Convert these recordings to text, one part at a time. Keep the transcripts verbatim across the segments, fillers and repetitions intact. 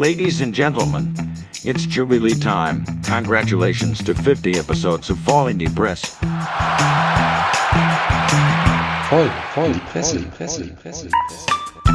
Ladies and gentlemen, it's Jubilee time. Congratulations to fifty episodes of Voll in die Presse. Voll, voll, die Presse, die Presse, die Presse, die Presse.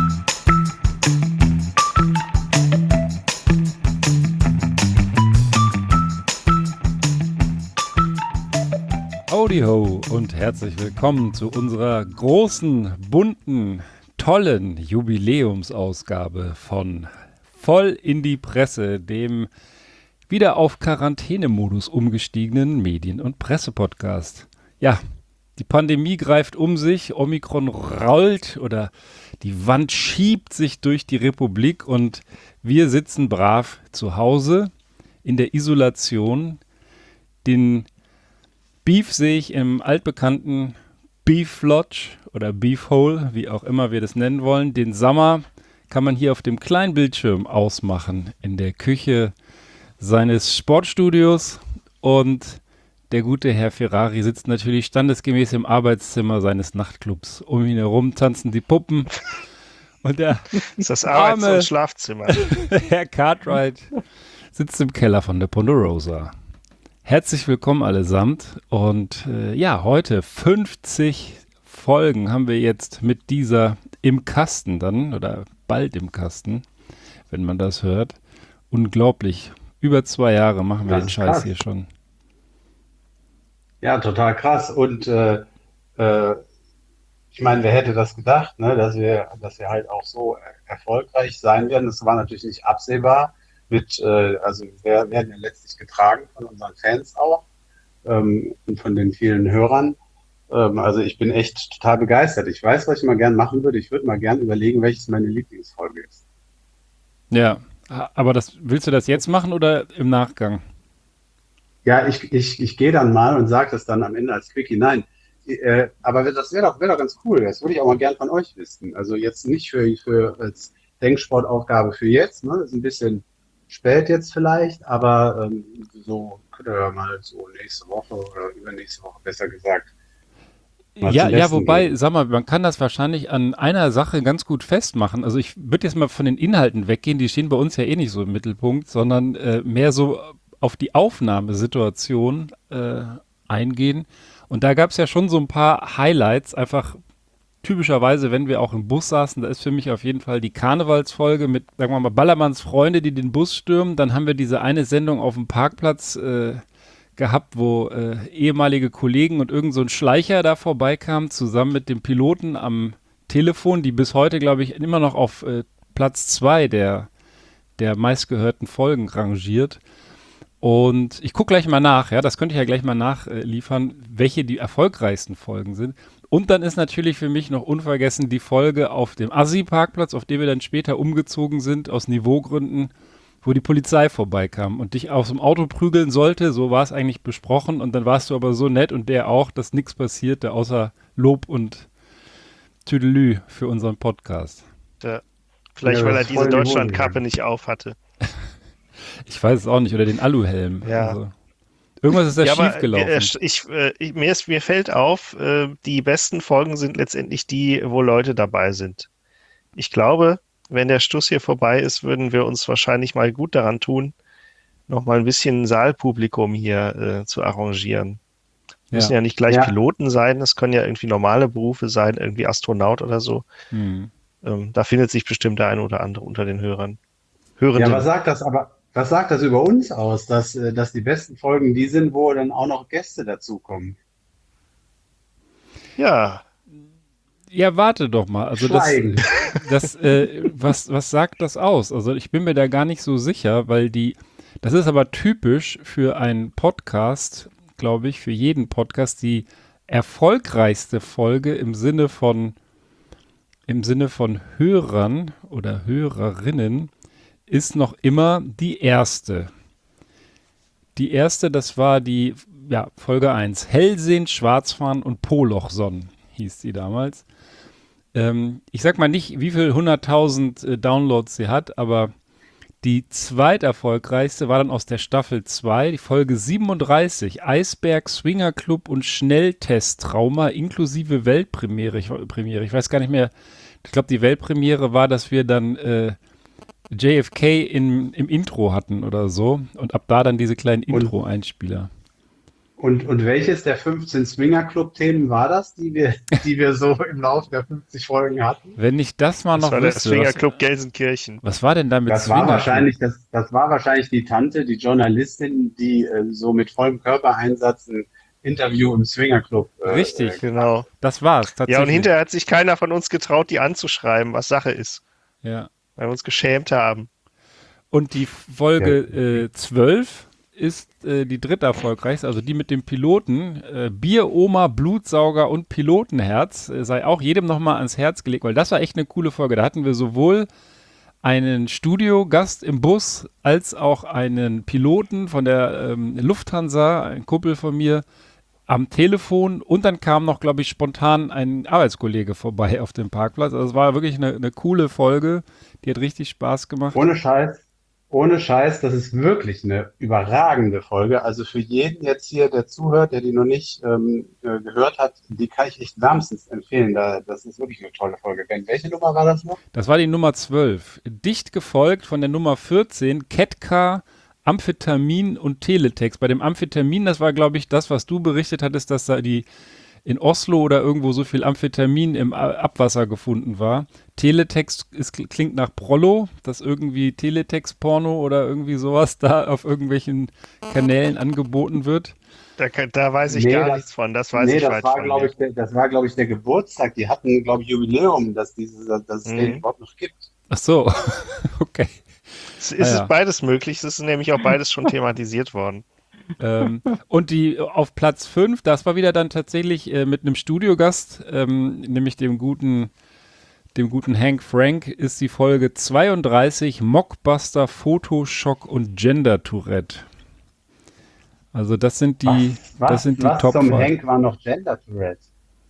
Howdy ho und herzlich willkommen zu unserer großen, bunten, tollen Jubiläumsausgabe von Voll in die Presse, dem wieder auf Quarantänemodus umgestiegenen Medien- und Pressepodcast. Ja, die Pandemie greift um sich, Omikron rollt oder die Wand schiebt sich durch die Republik und wir sitzen brav zu Hause in der Isolation. Den Beef sehe ich im altbekannten Beef Lodge oder Beef Hole, wie auch immer wir das nennen wollen. Den Sommer kann man hier auf dem kleinen Bildschirm ausmachen in der Küche seines Sportstudios und der gute Herr Ferrari sitzt natürlich standesgemäß im Arbeitszimmer seines Nachtclubs. Um ihn herum tanzen die Puppen und der das ist das Arbeits- arme und Schlafzimmer. Herr Cartwright sitzt im Keller von der Ponderosa. Herzlich willkommen allesamt und äh, ja, heute fünfzig Folgen haben wir jetzt mit dieser im Kasten dann oder bald im Kasten, wenn man das hört. Unglaublich. Über zwei Jahre machen wir Das den ist Scheiß krass. hier schon. Ja, total krass. Und äh, äh, ich meine, wer hätte das gedacht, ne, dass wir, dass wir halt auch so er- erfolgreich sein werden. Das war natürlich nicht absehbar. Mit, äh, also wir werden ja letztlich getragen von unseren Fans auch ähm, und von den vielen Hörern. Ähm, also ich bin echt total begeistert. Ich weiß, was ich mal gern machen würde. Ich würde mal gern überlegen, welches meine Lieblingsfolge ist. Ja, aber das willst du das jetzt machen oder im Nachgang? Ja, ich, ich, ich gehe dann mal und sage das dann am Ende als Quickie. Nein, äh, aber das wäre doch, wär doch ganz cool. Das würde ich auch mal gern von euch wissen. Also jetzt nicht für, für als Denksportaufgabe für jetzt. Ne? Das ist ein bisschen spät jetzt vielleicht, aber ähm, so könnt ihr ja mal so nächste Woche oder übernächste Woche besser gesagt. mal Ja, zum ja, Besten wobei, geben. sag mal, man kann das wahrscheinlich an einer Sache ganz gut festmachen. Also ich würde jetzt mal von den Inhalten weggehen, die stehen bei uns ja eh nicht so im Mittelpunkt, sondern äh, mehr so auf die Aufnahmesituation äh, eingehen. Und da gab es ja schon so ein paar Highlights, einfach typischerweise, wenn wir auch im Bus saßen, da ist für mich auf jeden Fall die Karnevalsfolge mit, sagen wir mal, Ballermanns Freunde, die den Bus stürmen. Dann haben wir diese eine Sendung auf dem Parkplatz äh, gehabt, wo äh, ehemalige Kollegen und irgend so ein Schleicher da vorbeikamen, zusammen mit dem Piloten am Telefon, die bis heute, glaube ich, immer noch auf äh, Platz zwei der, der meistgehörten Folgen rangiert. Und ich gucke gleich mal nach, ja, das könnte ich ja gleich mal nachliefern, welche die erfolgreichsten Folgen sind. Und dann ist natürlich für mich noch unvergessen die Folge auf dem Assi-Parkplatz, auf dem wir dann später umgezogen sind, aus Niveaugründen, wo die Polizei vorbeikam und dich aus dem Auto prügeln sollte, so war es eigentlich besprochen. Und dann warst du aber so nett und der auch, dass nichts passierte, außer Lob und Tüdelü für unseren Podcast. Ja. Vielleicht, Ja, weil das er ist diese voll in die Hose Deutschlandkappe gegangen. nicht auf hatte. Ich weiß es auch nicht, oder den Aluhelm. Ja. Also, irgendwas ist da Ja, aber schiefgelaufen. wir, ich, äh, ich, mir, ist, mir fällt auf, äh, die besten Folgen sind letztendlich die, wo Leute dabei sind. Ich glaube, wenn der Stuss hier vorbei ist, würden wir uns wahrscheinlich mal gut daran tun, noch mal ein bisschen Saalpublikum hier äh, zu arrangieren. Müssen ja nicht gleich Ja. Piloten sein, es können ja irgendwie normale Berufe sein, irgendwie Astronaut oder so. Hm. Ähm, da findet sich bestimmt der eine oder andere unter den Hörern. Ja, Hörenden. was sagt das aber, was sagt das über uns aus, dass, äh, dass die besten Folgen die sind, wo dann auch noch Gäste dazukommen? Ja, Ja, warte doch mal. Also das, Schweigen. das äh, was, was sagt das aus? Also ich bin mir da gar nicht so sicher, weil die, das ist aber typisch für einen Podcast, glaube ich, für jeden Podcast, die erfolgreichste Folge im Sinne von, im Sinne von Hörern oder Hörerinnen ist noch immer die erste. Die erste, das war die, ja, Folge eins. Hellsehen, Schwarzfahren und Polochsonnen hieß die damals. Ähm, ich sag mal nicht, wie viel hunderttausend äh, Downloads sie hat, aber die zweiterfolgreichste war dann aus der Staffel zwei, die Folge siebenunddreißig, Eisberg, Swinger Club und Schnelltest-Trauma inklusive Weltpremiere. Ich, Premiere. Ich weiß gar nicht mehr, ich glaube, die Weltpremiere war, dass wir dann äh, J F K in, im Intro hatten oder so und ab da dann diese kleinen Und, Intro-Einspieler. und, und welches der fünfzehn Swinger-Club-Themen war das, die wir, die wir so im Laufe der fünfzig Folgen hatten? Wenn ich das mal Das noch war der wüsste, was, Swingerclub Gelsenkirchen. was war denn da mit Das war Swinger? wahrscheinlich, das, das war wahrscheinlich die Tante, die Journalistin, die äh, so mit vollem Körpereinsatz ein Interview im Swingerclub äh, Richtig, äh, Genau. das war's Ja, und tatsächlich. hinterher hat sich keiner von uns getraut, die anzuschreiben, was Sache ist, Ja. weil wir uns geschämt haben. Und die Folge äh, zwölf ist äh, die dritte erfolgreichste, also die mit dem Piloten. Äh, Bier, Oma, Blutsauger und Pilotenherz äh, sei auch jedem nochmal ans Herz gelegt, weil das war echt eine coole Folge. Da hatten wir sowohl einen Studiogast im Bus als auch einen Piloten von der ähm, Lufthansa, ein Kumpel von mir, am Telefon und dann kam noch, glaube ich, spontan ein Arbeitskollege vorbei auf dem Parkplatz. Also es war wirklich eine, eine coole Folge, die hat richtig Spaß gemacht. Ohne Scheiß, ohne Scheiß, das ist wirklich eine überragende Folge. Also für jeden jetzt hier, der zuhört, der die noch nicht ähm, äh, gehört hat, die kann ich echt wärmstens empfehlen. Da, das ist wirklich eine tolle Folge. Ben, welche Nummer war das noch? Das war die Nummer zwölf. Dicht gefolgt von der Nummer vierzehn, Ketka, Amphetamin und Teletext. Bei dem Amphetamin, das war, glaube ich, das, was du berichtet hattest, dass da die in Oslo oder irgendwo so viel Amphetamin im A- Abwasser gefunden war. Teletext ist, klingt nach Prollo, dass irgendwie Teletext-Porno oder irgendwie sowas da auf irgendwelchen Kanälen angeboten wird. Da, kann- da weiß ich Nee, gar das- nichts von, das weiß Nee, ich das weit war, von glaube nicht. ich, der, das war, glaube ich, der Geburtstag. Die hatten, glaube ich, Jubiläum, dass, dieses, dass es Mhm. den überhaupt noch gibt. Ach so, okay. Es ist Ah, ja. es beides möglich, es ist nämlich auch beides schon thematisiert worden. ähm, und die auf Platz fünf, das war wieder dann tatsächlich äh, mit einem Studiogast, ähm, nämlich dem guten, dem guten Hank Frank, ist die Folge zweiunddreißig, Mockbuster, Photoshock und Gender Tourette. Also das sind die, was, das sind die was Top zum Folgen. Henk war noch Gender Tourette?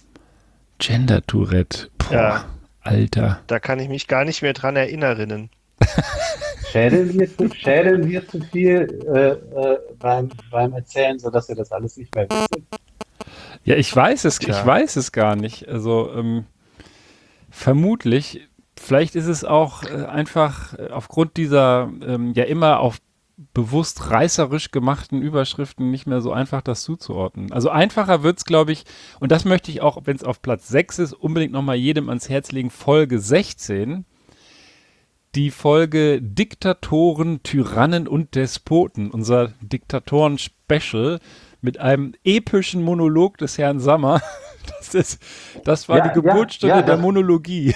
Gender Tourette, boah, Ja. Alter. Da kann ich mich gar nicht mehr dran erinnern. Schädeln wir zu, schädeln wir zu viel äh, äh, beim, beim Erzählen, sodass wir das alles nicht mehr wissen? Ja, ich weiß es, Tja. ich weiß es gar nicht. Also ähm, vermutlich, vielleicht ist es auch äh, einfach äh, aufgrund dieser ähm, ja immer auf bewusst reißerisch gemachten Überschriften nicht mehr so einfach, das zuzuordnen. Also einfacher wird es, glaube ich, und das möchte ich auch, wenn es auf Platz sechs ist, unbedingt nochmal jedem ans Herz legen, Folge sechzehn. Die Folge Diktatoren, Tyrannen und Despoten, unser Diktatoren-Special mit einem epischen Monolog des Herrn Sammer. Das, ist, das war Ja, die Geburtsstunde ja, ja, der das- Monologie.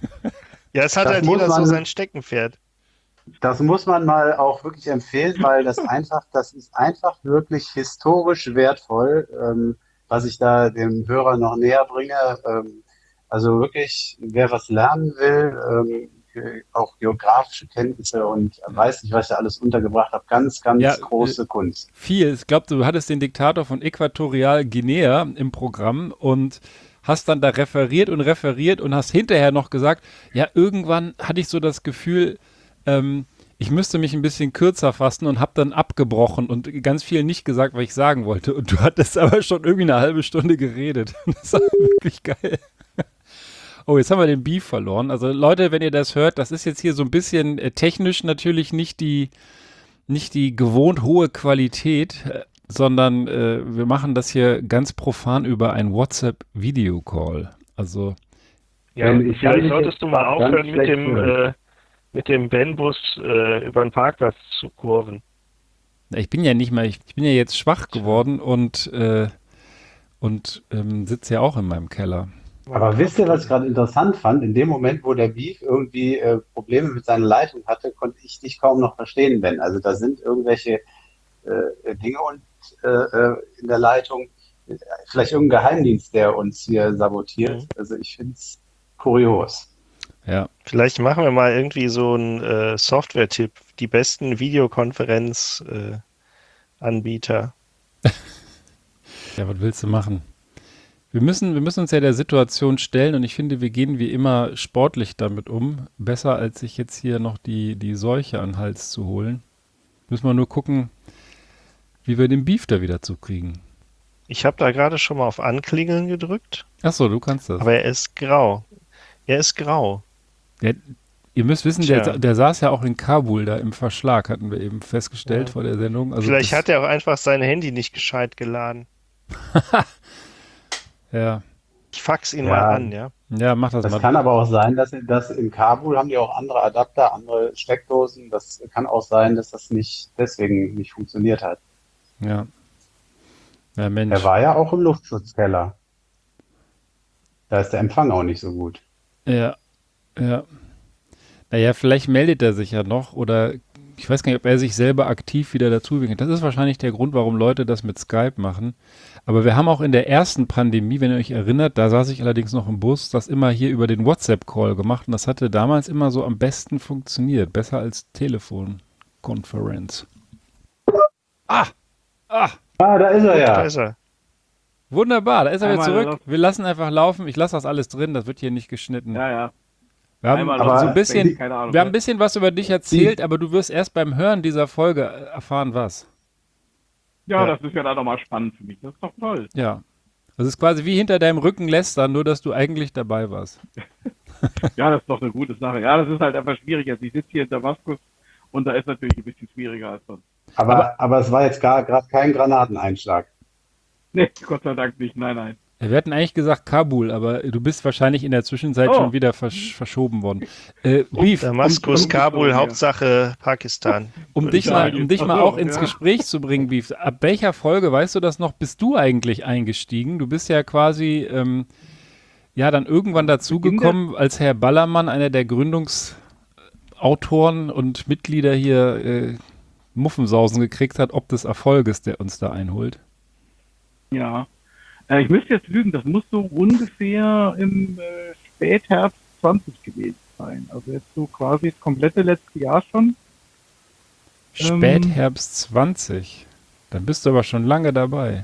Ja, es hat Das halt muss jeder so man- sein Steckenpferd. Das muss man mal auch wirklich empfehlen, weil das einfach, das ist einfach wirklich historisch wertvoll, ähm, was ich da dem Hörer noch näher bringe. Ähm, also wirklich, wer was lernen will, ähm, ge- auch geografische Kenntnisse und weiß nicht, was ich da alles untergebracht habe, ganz, ganz Ja, große Kunst. Viel. Ich glaube, du hattest den Diktator von Äquatorial Guinea im Programm und hast dann da referiert und referiert und hast hinterher noch gesagt, ja, irgendwann hatte ich so das Gefühl, ähm, ich müsste mich ein bisschen kürzer fassen und habe dann abgebrochen und ganz viel nicht gesagt, was ich sagen wollte. Und du hattest aber schon irgendwie eine halbe Stunde geredet. Das war wirklich geil. Oh, jetzt haben wir den Beef verloren. Also Leute, wenn ihr das hört, das ist jetzt hier so ein bisschen äh, technisch natürlich nicht die, nicht die gewohnt hohe Qualität, äh, sondern äh, wir machen das hier ganz profan über ein WhatsApp-Video-Call. Also Ja, Ähm, ich kann vielleicht dich solltest jetzt du mal ganz aufhören, mit schlecht dem, hören. äh, mit dem Ben-Bus äh, über den Parkplatz zu kurven. ich bin ja nicht mal, ich, ich bin ja jetzt schwach geworden und, äh, und ähm, sitze ja auch in meinem Keller. Aber wisst ihr, was ich gerade interessant fand? In dem Moment, wo der Beef irgendwie äh, Probleme mit seiner Leitung hatte, konnte ich dich kaum noch verstehen, Ben. Also da sind irgendwelche äh, Dinge und, äh, äh, in der Leitung, vielleicht irgendein Geheimdienst, der uns hier sabotiert. Mhm. Also ich finde es kurios. Ja. Vielleicht machen wir mal irgendwie so einen äh, Software-Tipp. Die besten Videokonferenz-Anbieter. Ja, was willst du machen? Wir müssen, wir müssen uns ja der Situation stellen und ich finde, wir gehen wie immer sportlich damit um. Besser, als sich jetzt hier noch die, die Seuche an den Hals zu holen. Müssen wir nur gucken, wie wir den Beef da wieder zukriegen. Ich habe da gerade schon mal auf Anklingeln gedrückt, Achso, du kannst das. aber er ist grau. Er ist grau. Ja, Ihr müsst wissen, Tja. der, der saß ja auch in Kabul da im Verschlag, hatten wir eben festgestellt Ja. vor der Sendung. Also Vielleicht das, hat er auch einfach sein Handy nicht gescheit geladen. ja, Ich fax ihn Ja. mal an, ja. ja, mach das, Das mal. kann aber auch sein, dass, dass in Kabul haben die auch andere Adapter, andere Steckdosen. Das kann auch sein, dass das nicht deswegen nicht funktioniert hat. Ja. Ja, Mensch. Er war ja auch im Luftschutzkeller. Da ist der Empfang auch nicht so gut. Ja, ja. Naja, vielleicht meldet er sich ja noch oder ich weiß gar nicht, ob er sich selber aktiv wieder dazu winkt. Das ist wahrscheinlich der Grund, warum Leute das mit Skype machen. Aber wir haben auch in der ersten Pandemie, wenn ihr euch erinnert, da saß ich allerdings noch im Bus, das immer hier über den WhatsApp-Call gemacht und das hatte damals immer so am besten funktioniert. Besser als Telefonkonferenz. Ah! Ah! Ah, da ist er Da ja. ist er. Wunderbar, da ist er wieder Einmal zurück. noch. Wir lassen einfach laufen. Ich lasse das alles drin, das wird hier nicht geschnitten. Ja, ja. Wir haben Einmal aber noch. so ein bisschen, Keine Ahnung, wir haben ein ne? bisschen was über dich erzählt, aber du wirst erst beim Hören dieser Folge erfahren, was. Ja, Ja. das ist ja dann nochmal spannend für mich. Das ist doch toll. Ja. Das ist quasi wie hinter deinem Rücken lästern, nur dass du eigentlich dabei warst. Ja, das ist doch eine gute Sache. Ja, das ist halt einfach schwierig. Also ich sitze hier in Damaskus und da ist natürlich ein bisschen schwieriger als sonst. Aber, aber es war jetzt gar gerade kein Granateneinschlag. Nee, Gott sei Dank nicht. Nein, nein. Wir hatten eigentlich gesagt Kabul, aber du bist wahrscheinlich in der Zwischenzeit Oh. schon wieder versch verschoben worden. Äh, Beef, Damaskus, um- Kabul, ja. Hauptsache Pakistan. um würde ich dich mal, sagen. um dich Ach mal so, auch ins ja. Gespräch zu bringen, Beef, ab welcher Folge, weißt du das noch, bist du eigentlich eingestiegen? Du bist ja quasi, ähm, ja, dann irgendwann dazugekommen, als Herr Ballermann, einer der Gründungsautoren und Mitglieder hier, äh, Muffensausen gekriegt hat, ob des Erfolges, der uns da einholt. Ja. Äh, ich müsste jetzt lügen, das muss so ungefähr im äh, Spätherbst zwanzig gewesen sein. Also jetzt so quasi das komplette letzte Jahr schon. Ähm. Spätherbst zwanzig. Dann bist du aber schon lange dabei.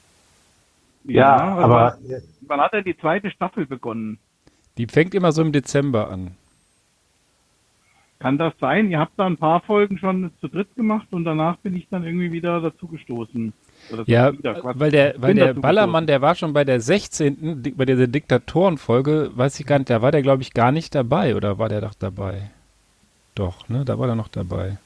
Ja, also aber wann hat er die zweite Staffel begonnen? Die fängt immer so im Dezember an. Kann das sein? Ihr habt da ein paar Folgen schon zu dritt gemacht und danach bin ich dann irgendwie wieder dazugestoßen. Oder Ja, wieder, Quatsch. weil der, weil Bin der dazu Ballermann, der war schon bei der sechzehnten, Di- bei dieser Diktatorenfolge, weiß ich gar nicht, da war der, glaube ich, gar nicht dabei, oder war der doch dabei? Doch, ne, da war der noch dabei.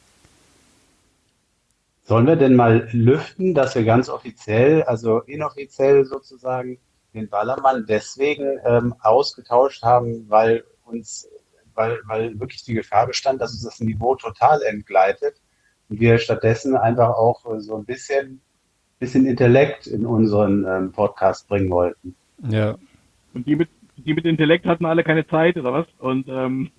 sollen wir denn mal lüften, dass wir ganz offiziell, also inoffiziell sozusagen, den Ballermann deswegen ähm, ausgetauscht haben, weil uns, weil, weil wirklich die Gefahr bestand, dass uns das Niveau total entgleitet und wir stattdessen einfach auch äh, so ein bisschen, bisschen Intellekt in unseren ähm, Podcast bringen wollten. Ja, Und die mit, die mit Intellekt hatten alle keine Zeit oder was? Und ähm,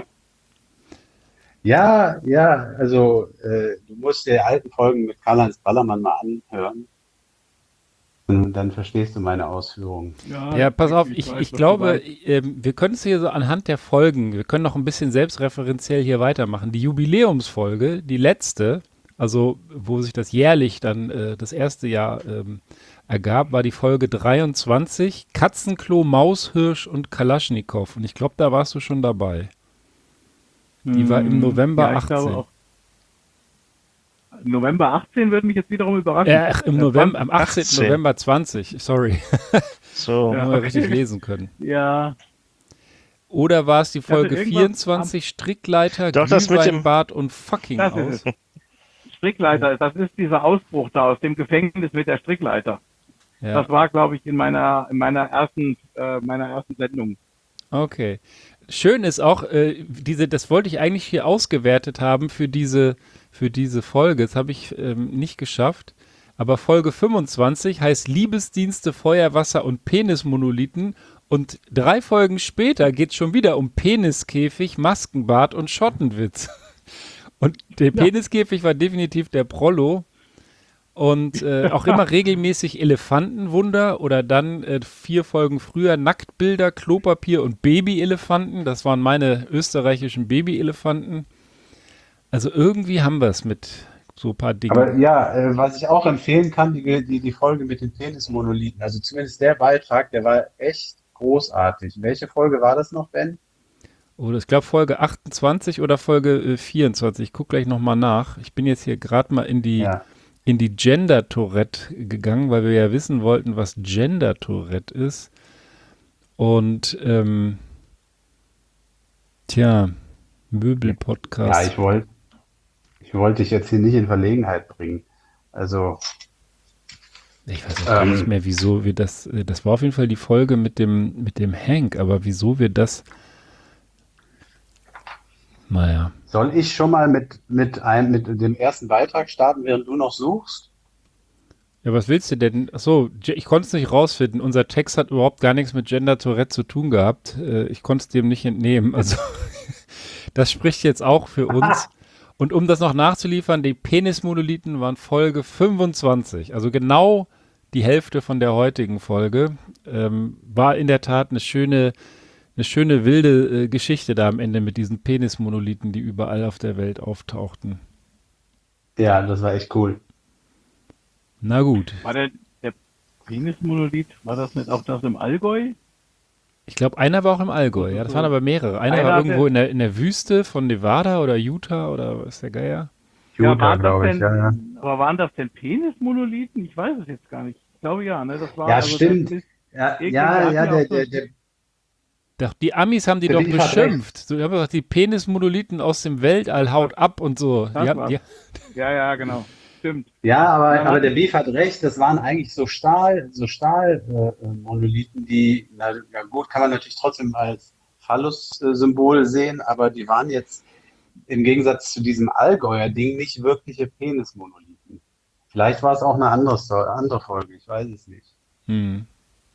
Ja, ja, also äh, du musst dir alten Folgen mit Karl-Heinz Ballermann mal anhören. Und dann verstehst du meine Ausführungen. ja, pass auf, weiß, ich, was ich du glaube, meinst. ähm, wir können es hier so anhand der Folgen, wir können noch ein bisschen selbstreferenziell hier weitermachen. Die Jubiläumsfolge, die letzte, also wo sich das jährlich dann äh, das erste Jahr ähm, ergab, war die Folge dreiundzwanzig, Katzenklo, Maushirsch und Kalaschnikow. Und ich glaube, da warst du schon dabei. Die war im November ja, ich glaube achtzehn. auch. November achtzehn würde mich jetzt wiederum überraschen. Äh, ach, im Äh, November, am achtzehnten achtzehn. November zwanzig, sorry, So. Ja. haben wir richtig lesen können. Ja, Oder war es die Folge irgendwas vierundzwanzig, Strickleiter, Doch, das mit dem- Glühweinbad und fucking das aus? ist es. Strickleiter, das ist dieser Ausbruch da aus dem Gefängnis mit der Strickleiter. Ja, Das war, glaube ich, in meiner, in meiner ersten, äh, meiner ersten Sendung. okay. Schön ist auch, äh, diese, das wollte ich eigentlich hier ausgewertet haben für diese, für diese Folge. Das habe ich ähm, nicht geschafft. Aber Folge fünfundzwanzig heißt Liebesdienste, Feuerwasser und Penismonolithen. Und drei Folgen später geht es schon wieder um Peniskäfig, Maskenbad und Schottenwitz. Und der Peniskäfig war definitiv der Prollo. Und äh, auch immer regelmäßig Elefantenwunder oder dann äh, vier Folgen früher Nacktbilder, Klopapier und Babyelefanten. Das waren meine österreichischen Babyelefanten. Also irgendwie haben wir es mit so ein paar Dingen. Aber ja, äh, was ich auch empfehlen kann, die, die, die Folge mit den Penismonolithen, also zumindest der Beitrag, der war echt großartig. Welche Folge war das noch, Ben? Oder ich glaube Folge achtundzwanzig oder Folge äh, vierundzwanzig. Ich gucke gleich nochmal nach. Ich bin jetzt hier gerade mal in die, Ja. in die Gender-Tourette gegangen, weil wir ja wissen wollten, was Gender-Tourette ist. Und ähm, tja, Möbel-Podcast. Ja, ich wollte ich wollte dich jetzt hier nicht in Verlegenheit bringen. Also, Ich weiß auch gar nicht ähm, mehr, wieso wir das, äh, das war auf jeden Fall die Folge mit dem, mit dem Hank, aber wieso wir das, naja. soll ich schon mal mit, mit, einem, mit dem ersten Beitrag starten, während du noch suchst? Ja, was willst du denn? Achso, Ge- ich konnte es nicht rausfinden. Unser Text hat überhaupt gar nichts mit Gender Tourette zu tun gehabt. Äh, ich konnte es dem nicht entnehmen. Also, das spricht jetzt auch für uns. Und um das noch nachzuliefern, die Penismonolithen waren Folge fünfundzwanzig. Also genau die Hälfte von der heutigen Folge. Ähm, war in der Tat eine schöne, eine schöne wilde äh, Geschichte da am Ende mit diesen Penismonolithen, die überall auf der Welt auftauchten. Ja, das war echt cool. Na gut. War der, der Penismonolith, war das nicht auch das im Allgäu? Ich glaube, einer war auch im Allgäu, ja. Das waren aber mehrere. Einer Einer war hatte- irgendwo in der, in der Wüste von Nevada oder Utah oder was ist der Geier? Utah, waren das glaube ich, denn, ja, ja. Aber waren das denn Penismonolithen? Ich weiß es jetzt gar nicht. Ich glaube ja, ne? Das war Ja, also stimmt. Das ist, Ja, Irgendwie ja, hatten ja, die der, auch so- der, der, Doch, die Amis haben die Der doch Beef hat beschimpft. So, die haben gesagt, die Penismonolithen aus dem Weltall haut ab und so. Das Die haben, war's. die, ja, ja, genau. Stimmt. ja, aber, Ja, aber hat- der Beef hat recht, das waren eigentlich so Stahl, so Stahlmonolithen, die, na, ja gut, kann man natürlich trotzdem als Phallus-Symbol sehen, aber die waren jetzt im Gegensatz zu diesem Allgäuer Ding nicht wirkliche Penismonolithen. Vielleicht war es auch eine andere, Sto- andere Folge, ich weiß es nicht. hm.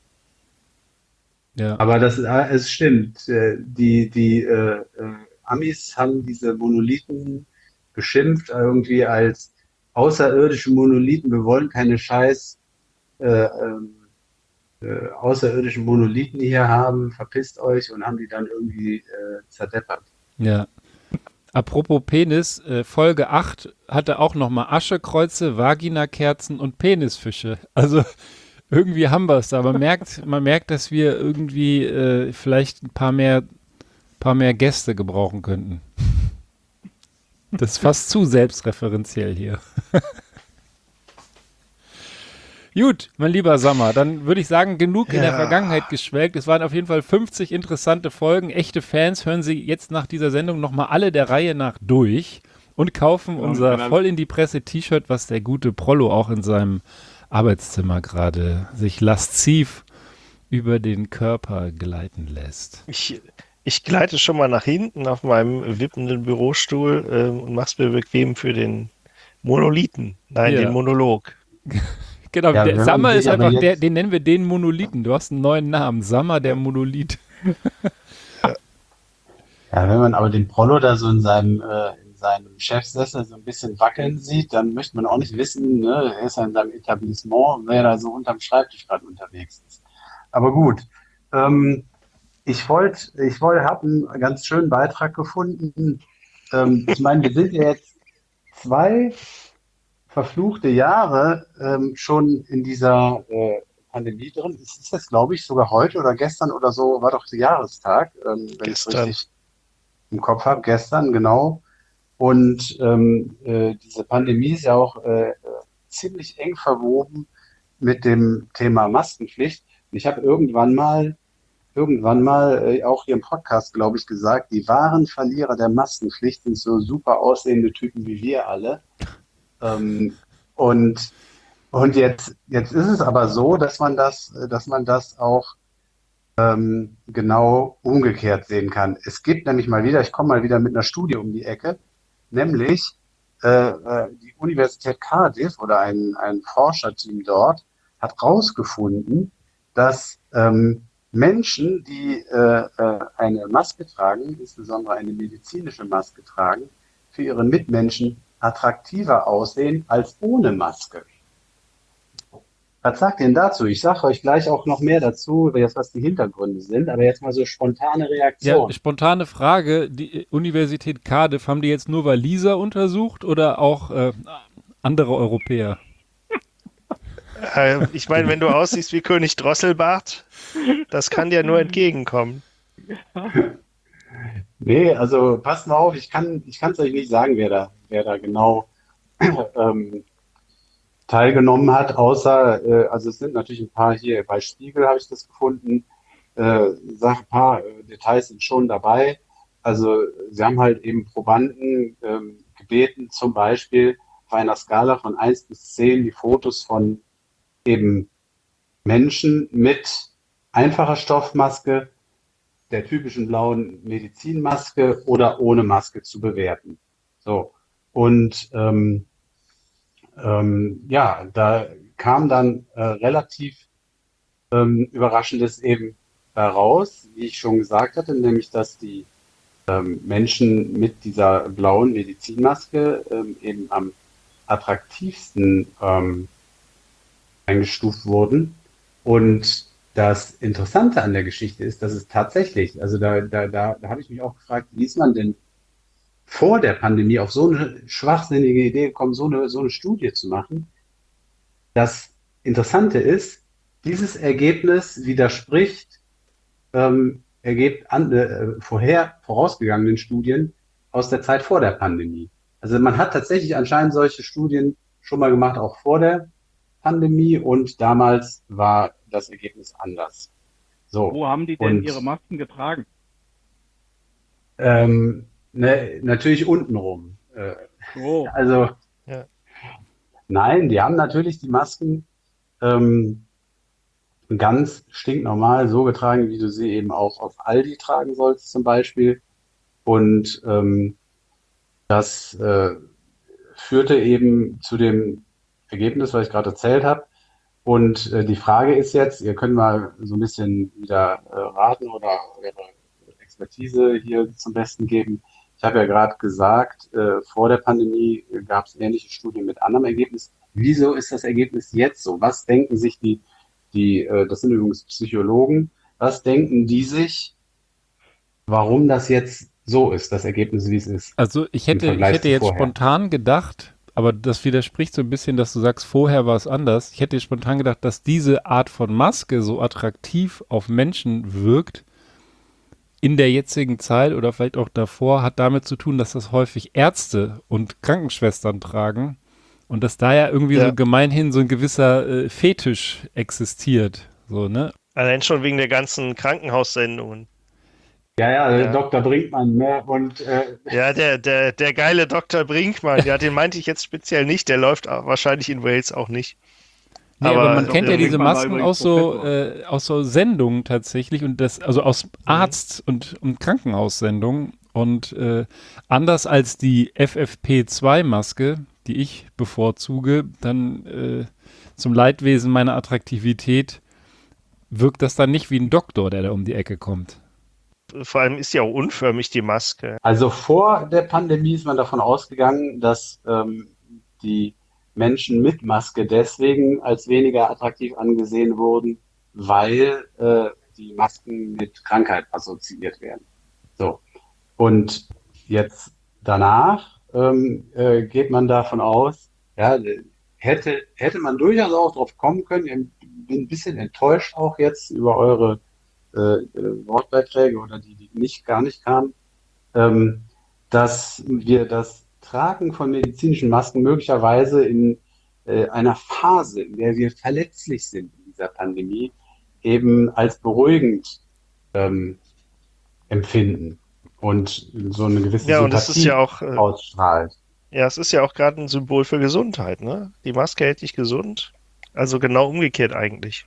Ja. Aber das, äh, es stimmt, äh, die, die äh, äh, Amis haben diese Monolithen beschimpft irgendwie als außerirdische Monolithen. Wir wollen keine scheiß äh, ähm, äh, außerirdischen Monolithen hier haben, verpisst euch, und haben die dann irgendwie äh, zerdeppert. Ja. Apropos Penis, äh, Folge acht hatte auch nochmal Aschekreuze, Vaginakerzen und Penisfische. Also irgendwie haben wir es da. Man merkt, man merkt, dass wir irgendwie äh, vielleicht ein paar mehr, paar mehr Gäste gebrauchen könnten. Das ist fast zu selbstreferenziell hier. Gut, mein lieber Sammer, dann würde ich sagen, genug in der Ja. Vergangenheit geschwelgt. Es waren auf jeden Fall fünfzig interessante Folgen. Echte Fans hören Sie jetzt nach dieser Sendung nochmal alle der Reihe nach durch und kaufen Ja, unser und dann- voll in die Presse T-Shirt, was der gute Prollo auch in seinem Arbeitszimmer gerade sich lasziv über den Körper gleiten lässt. Ich, ich gleite schon mal nach hinten auf meinem wippenden Bürostuhl ähm, und mach's mir bequem für den Monolithen. Nein, Ja. den Monolog. Genau, Ja, wenn der man Sammer sich ist aber einfach, der, jetzt- den nennen wir den Monolithen. Du hast einen neuen Namen, Sammer der Monolith. Ja, wenn man aber den Prollo da so in seinem, äh, in seinem Chefsessel so ein bisschen wackeln sieht, dann möchte man auch nicht wissen, ne, er ist ja in seinem Etablissement, wer da so unterm Schreibtisch gerade unterwegs ist. Aber gut, ähm, ich wollte, ich wollte, habe einen ganz schönen Beitrag gefunden. Ähm, ich meine, wir sind ja jetzt zwei verfluchte Jahre ähm, schon in dieser äh, Pandemie drin. Es ist jetzt, glaube ich, sogar heute oder gestern oder so, war doch der Jahrestag, ähm, wenn ich es Gestern. richtig im Kopf habe, gestern, genau. Und ähm, äh, diese Pandemie ist ja auch äh, äh, ziemlich eng verwoben mit dem Thema Maskenpflicht. Und ich habe irgendwann mal, irgendwann mal äh, auch hier im Podcast, glaube ich, gesagt, die wahren Verlierer der Maskenpflicht sind so super aussehende Typen wie wir alle. Ähm, und und jetzt, jetzt ist es aber so, dass man das, äh, dass man das auch ähm, genau umgekehrt sehen kann. Es gibt nämlich mal wieder, ich komme mal wieder mit einer Studie um die Ecke, nämlich äh, äh, die Universität Cardiff oder ein, ein Forscherteam dort hat herausgefunden, dass ähm, Menschen, die äh, äh, eine Maske tragen, insbesondere eine medizinische Maske tragen, für ihre Mitmenschen attraktiver aussehen als ohne Maske. Was sagt ihr denn dazu? Ich sage euch gleich auch noch mehr dazu, jetzt was die Hintergründe sind, aber jetzt mal so spontane Ja, Reaktion. spontane Frage. Die Universität Cardiff, haben die jetzt nur Waliser untersucht oder auch äh, andere Europäer? Äh, ich meine, wenn du aussiehst wie König Drosselbart, das kann dir nur entgegenkommen. Nee, also passt mal auf, ich kann ich kann es euch nicht sagen, wer da, wer da genau ähm, teilgenommen hat, außer, äh, also es sind natürlich ein paar hier, bei Spiegel habe ich das gefunden, äh, sag, ein paar äh, Details sind schon dabei. also sie haben halt eben Probanden ähm, gebeten, zum Beispiel auf einer Skala von eins bis zehn die Fotos von eben Menschen mit einfacher Stoffmaske, der typischen blauen Medizinmaske oder ohne Maske zu bewerten. So. Und ähm, ähm, ja, da kam dann äh, relativ ähm, Überraschendes eben heraus, wie ich schon gesagt hatte, nämlich dass die ähm, Menschen mit dieser blauen Medizinmaske ähm, eben am attraktivsten ähm, eingestuft wurden. Und das Interessante an der Geschichte ist, dass es tatsächlich, also da, da, da, da habe ich mich auch gefragt, wie ist man denn vor der Pandemie auf so eine schwachsinnige Idee gekommen, so eine, so eine Studie zu machen? Das Interessante ist, dieses Ergebnis widerspricht ähm, ergebt an, äh, vorher vorausgegangenen Studien aus der Zeit vor der Pandemie. Also man hat tatsächlich anscheinend solche Studien schon mal gemacht, auch vor der Pandemie, und damals war das Ergebnis anders. So, Wo haben die denn und ihre Masken getragen? ähm, ne, natürlich untenrum. Äh, Oh, also Ja. nein, die haben natürlich die Masken ähm, ganz stinknormal so getragen, wie du sie eben auch auf Aldi tragen sollst zum Beispiel. Und ähm, das äh, führte eben zu dem Ergebnis, was ich gerade erzählt habe. Und äh, die Frage ist jetzt, ihr könnt mal so ein bisschen wieder äh, raten oder eure Expertise hier zum Besten geben. Ich habe ja gerade gesagt, äh, vor der Pandemie gab es ähnliche Studien mit anderem Ergebnis. Wieso ist das Ergebnis jetzt so? Was denken sich die, die, äh, das sind übrigens Psychologen, was denken die sich, warum das jetzt so ist, das Ergebnis, wie es ist, Also ich im hätte, ich Vergleich hätte zu jetzt vorher? spontan gedacht, aber das widerspricht so ein bisschen, dass du sagst, vorher war es anders. Ich hätte jetzt spontan gedacht, dass diese Art von Maske so attraktiv auf Menschen wirkt, in der jetzigen Zeit oder vielleicht auch davor, hat damit zu tun, dass das häufig Ärzte und Krankenschwestern tragen und dass da ja irgendwie Ja. so gemeinhin so ein gewisser äh, Fetisch existiert. So, ne? Allein schon wegen der ganzen Krankenhaussendungen. Ja, ja, Ja. Doktor Brinkmann, ne? Und äh, Ja, der, der, der geile Doktor Brinkmann, ja, den meinte ich jetzt speziell nicht, der läuft auch wahrscheinlich in Wales auch nicht. Nee, aber, Aber man kennt ja irgendwie- diese Brinkmann war Masken übrigens aus so, Professor. äh, aus so Sendungen tatsächlich und das, also aus Mhm. Arzt- und, und Krankenhaussendungen und äh, anders als die F F P zwei Maske, die ich bevorzuge, dann äh, zum Leidwesen meiner Attraktivität wirkt das dann nicht wie ein Doktor, der da um die Ecke kommt. Vor allem ist ja auch unförmig, die Maske. also vor der Pandemie ist man davon ausgegangen, dass ähm, die Menschen mit Maske deswegen als weniger attraktiv angesehen wurden, weil äh, die Masken mit Krankheit assoziiert werden. So. Und jetzt danach ähm, äh, geht man davon aus, ja, hätte, hätte man durchaus auch drauf kommen können. Ich bin ein bisschen enttäuscht auch jetzt über eure äh, äh, Wortbeiträge oder die, die nicht gar nicht kamen, ähm, dass wir das Tragen von medizinischen Masken möglicherweise in äh, einer Phase, in der wir verletzlich sind in dieser Pandemie, eben als beruhigend ähm, empfinden und so eine gewisse Ja, und das ist Sympathie ja auch, äh, ausstrahlt. ja, es ist ja auch gerade ein Symbol für Gesundheit, ne? Die Maske hält dich gesund. Also genau umgekehrt eigentlich.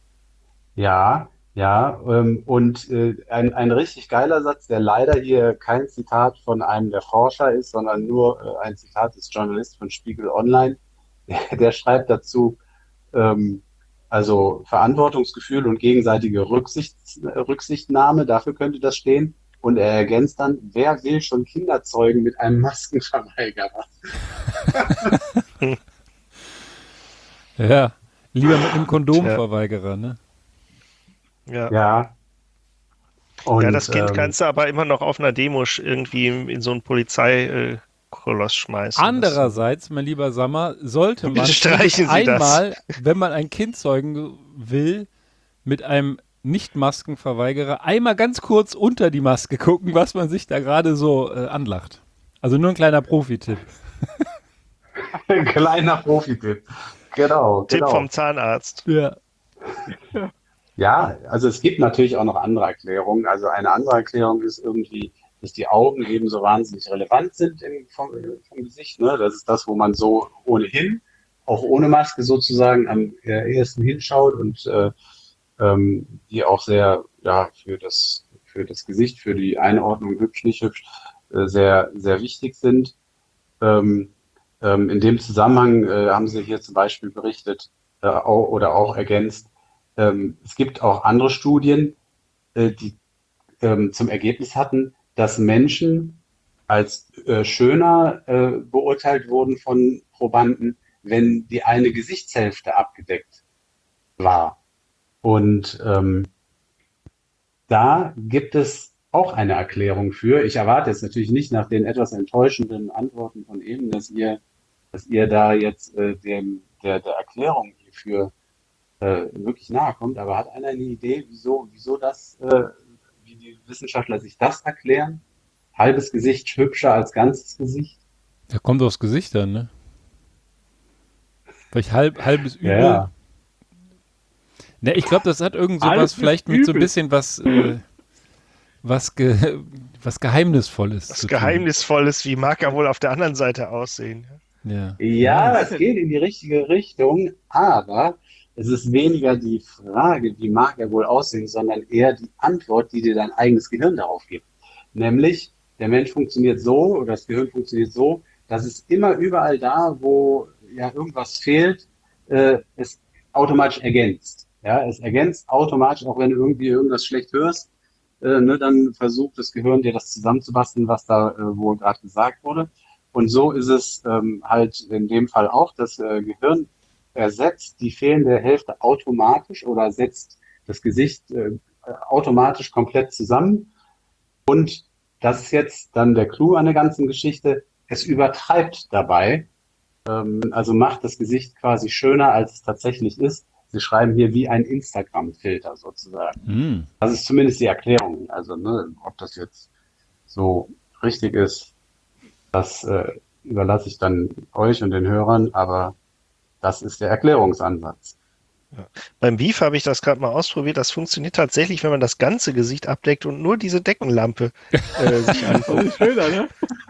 Ja, ja, ähm, und äh, ein, ein richtig geiler Satz, der leider hier kein Zitat von einem der Forscher ist, sondern nur äh, ein Zitat des Journalisten von Spiegel Online. Der, der schreibt dazu, ähm, also Verantwortungsgefühl und gegenseitige Rücksicht, Rücksichtnahme, dafür könnte das stehen. Und er ergänzt dann, wer will schon Kinder zeugen mit einem Maskenverweigerer? Ja, lieber mit einem Kondomverweigerer, ne? Ja. Ja, und Ja, das Kind ähm, kannst du aber immer noch auf einer Demo sch- irgendwie in, in so einen Polizeikoloss schmeißen. Andererseits, mein lieber Sammer, sollte man Bitte streichen zumindest Sie das. einmal, wenn man ein Kind zeugen will, mit einem Nicht-Maskenverweigerer einmal ganz kurz unter die Maske gucken, was man sich da gerade so äh, anlacht. Also nur ein kleiner Profi-Tipp. ein kleiner Profi-Tipp. Genau, Tipp genau. vom Zahnarzt. Ja. Ja, also es gibt natürlich auch noch andere Erklärungen. Also eine andere Erklärung ist irgendwie, dass die Augen eben so wahnsinnig relevant sind im, vom, vom Gesicht. Ne? Das ist das, wo man so ohnehin, auch ohne Maske sozusagen, am äh, ehesten hinschaut und äh, ähm, die auch sehr, ja, für das, für das Gesicht, für die Einordnung hübsch, nicht hübsch, äh, sehr, sehr wichtig sind. Ähm, ähm, in dem Zusammenhang äh, haben Sie hier zum Beispiel berichtet äh, auch, oder auch ergänzt, ähm, es gibt auch andere Studien, äh, die ähm, zum Ergebnis hatten, dass Menschen als äh, schöner äh, beurteilt wurden von Probanden, wenn die eine Gesichtshälfte abgedeckt war. Und ähm, da gibt es auch eine Erklärung für. Ich erwarte jetzt natürlich nicht nach den etwas enttäuschenden Antworten von eben, dass ihr, dass ihr da jetzt äh, dem, der, der Erklärung hierfür äh, wirklich nahe kommt, aber hat einer eine Idee, wieso, wieso das, äh, wie die Wissenschaftler sich das erklären? Halbes Gesicht hübscher als ganzes Gesicht? Da kommt aufs Gesicht an, ne? Vielleicht halb, halbes Übel. Ja, ja. Ne, ich glaube, das hat irgend sowas Alles ist vielleicht mit so ein übel. bisschen was, äh, was, ge was Geheimnisvolles Was zu Geheimnisvolles, wie mag er wohl auf der anderen Seite aussehen? tun. Ja. Ja, es geht in die richtige Richtung, aber es ist weniger die Frage, wie mag er wohl aussehen, sondern eher die Antwort, die dir dein eigenes Gehirn darauf gibt. Nämlich, der Mensch funktioniert so, oder das Gehirn funktioniert so, dass es immer überall da, wo ja irgendwas fehlt, äh, es automatisch ergänzt. Ja, es ergänzt automatisch, auch wenn du irgendwie irgendwas schlecht hörst, äh, ne, dann versucht das Gehirn dir das zusammenzubasteln, was da äh, wohl gerade gesagt wurde. Und so ist es ähm, halt in dem Fall auch, das äh, Gehirn ersetzt die fehlende Hälfte automatisch oder setzt das Gesicht äh, automatisch komplett zusammen. Und das ist jetzt dann der Clou an der ganzen Geschichte. Es übertreibt dabei, ähm, also macht das Gesicht quasi schöner, als es tatsächlich ist. Sie schreiben hier wie ein Instagram-Filter sozusagen. Hm. Das ist zumindest die Erklärung. Also, ne, ob das jetzt so richtig ist, das äh, überlasse ich dann euch und den Hörern, aber das ist der Erklärungsansatz. Beim Beef habe ich das gerade mal ausprobiert. Das funktioniert tatsächlich, wenn man das ganze Gesicht abdeckt und nur diese Deckenlampe äh, sich Das anguckt. ist schöner, ne?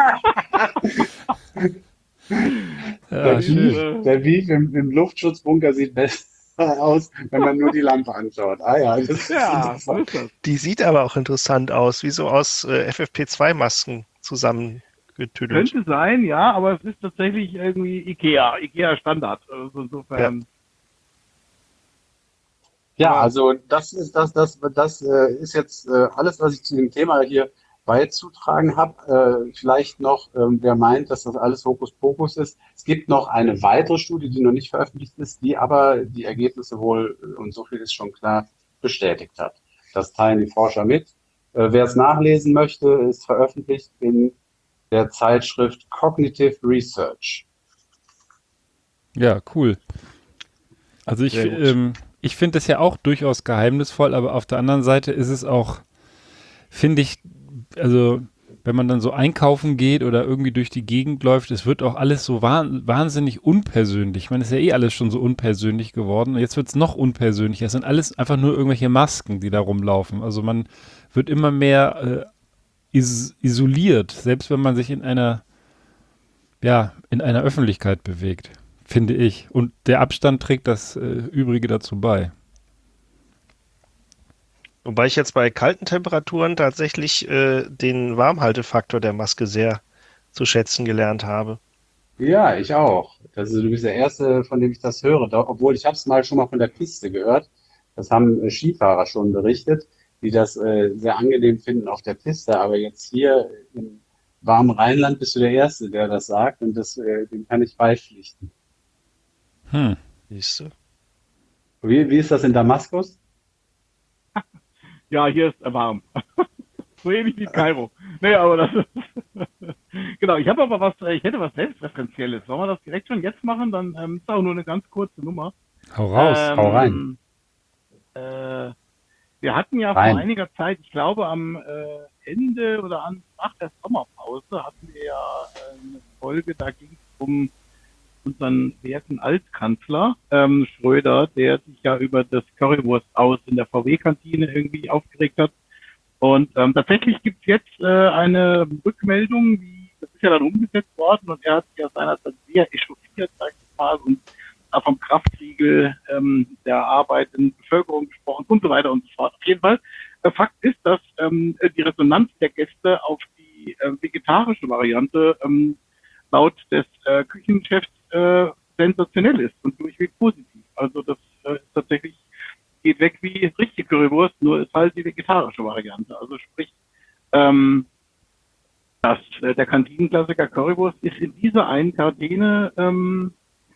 Ja, Der schön. Beef, der Beef im, im Luftschutzbunker sieht besser aus, wenn man nur die Lampe anschaut. Ah ja, das ist Ja, so interessant. ist das. Die sieht aber auch interessant aus, wie so aus äh, F F P zwei Masken zusammengetüdelt. Könnte sein, ja, aber es ist tatsächlich irgendwie Ikea, Ikea Standard. Also insofern. Ja, also das ist das, das, das äh, ist jetzt äh, alles, was ich zu dem Thema hier beizutragen habe. Äh, vielleicht noch, ähm, wer meint, dass das alles Hokuspokus ist. Es gibt noch eine weitere Studie, die noch nicht veröffentlicht ist, die aber die Ergebnisse wohl, äh, und so viel ist schon klar, bestätigt hat. Das teilen die Forscher mit. Äh, wer es nachlesen möchte, ist veröffentlicht in der Zeitschrift Cognitive Research. Ja, cool. Also ich, Sehr gut. ähm, ich finde das ja auch durchaus geheimnisvoll, aber auf der anderen Seite ist es auch, finde ich, also wenn man dann so einkaufen geht oder irgendwie durch die Gegend läuft, es wird auch alles so wahn, wahnsinnig unpersönlich. Ich meine, es ist ja eh alles schon so unpersönlich geworden. Und jetzt wird es noch unpersönlicher. Es sind alles einfach nur irgendwelche Masken, die da rumlaufen. Also man wird immer mehr äh, is isoliert, selbst wenn man sich in einer, ja, in einer Öffentlichkeit bewegt, finde ich. Und der Abstand trägt das äh, Übrige dazu bei. Wobei ich jetzt bei kalten Temperaturen tatsächlich äh, den Warmhaltefaktor der Maske sehr zu schätzen gelernt habe. Ja, ich auch. Also du bist der Erste, von dem ich das höre. Da, obwohl ich habe es mal schon mal von der Piste gehört. Das haben äh, Skifahrer schon berichtet, die das äh, sehr angenehm finden auf der Piste. Aber jetzt hier im warmen Rheinland bist du der Erste, der das sagt. Und das, äh, dem kann ich beipflichten. Hm. Siehst du? Wie, wie ist das in Damaskus? Ja, hier ist er warm. So ähnlich wie Kairo. Nee, aber das ist. Genau, ich habe aber was, ich hätte was Selbstreferenzielles. Sollen wir das direkt schon jetzt machen? Dann ähm, ist auch nur eine ganz kurze Nummer. Hau raus. Ähm, hau rein. Äh, wir hatten ja Rein. vor einiger Zeit, ich glaube am äh, Ende oder an, nach der Sommerpause, hatten wir ja äh, eine Folge, da ging es um unseren werten Altkanzler ähm, Schröder, der sich ja über das Currywurst aus in der V W-Kantine irgendwie aufgeregt hat. Und ähm, tatsächlich gibt es jetzt äh, eine Rückmeldung, die, das ist ja dann umgesetzt worden und er hat sich ja seinerzeit sehr echauffiert, sag ich mal, und äh, vom Kraftriegel ähm, der arbeitenden Bevölkerung gesprochen und so weiter und so fort. Auf jeden Fall, äh, Fakt ist, dass ähm, die Resonanz der Gäste auf die äh, vegetarische Variante ähm, laut des äh, Küchenchefs äh, sensationell ist und durchweg positiv. Also das äh, ist tatsächlich geht weg wie richtige Currywurst, nur ist halt die vegetarische Variante. Also sprich, ähm, das, äh, der Kantinenklassiker Currywurst ist in dieser einen Kantine ähm,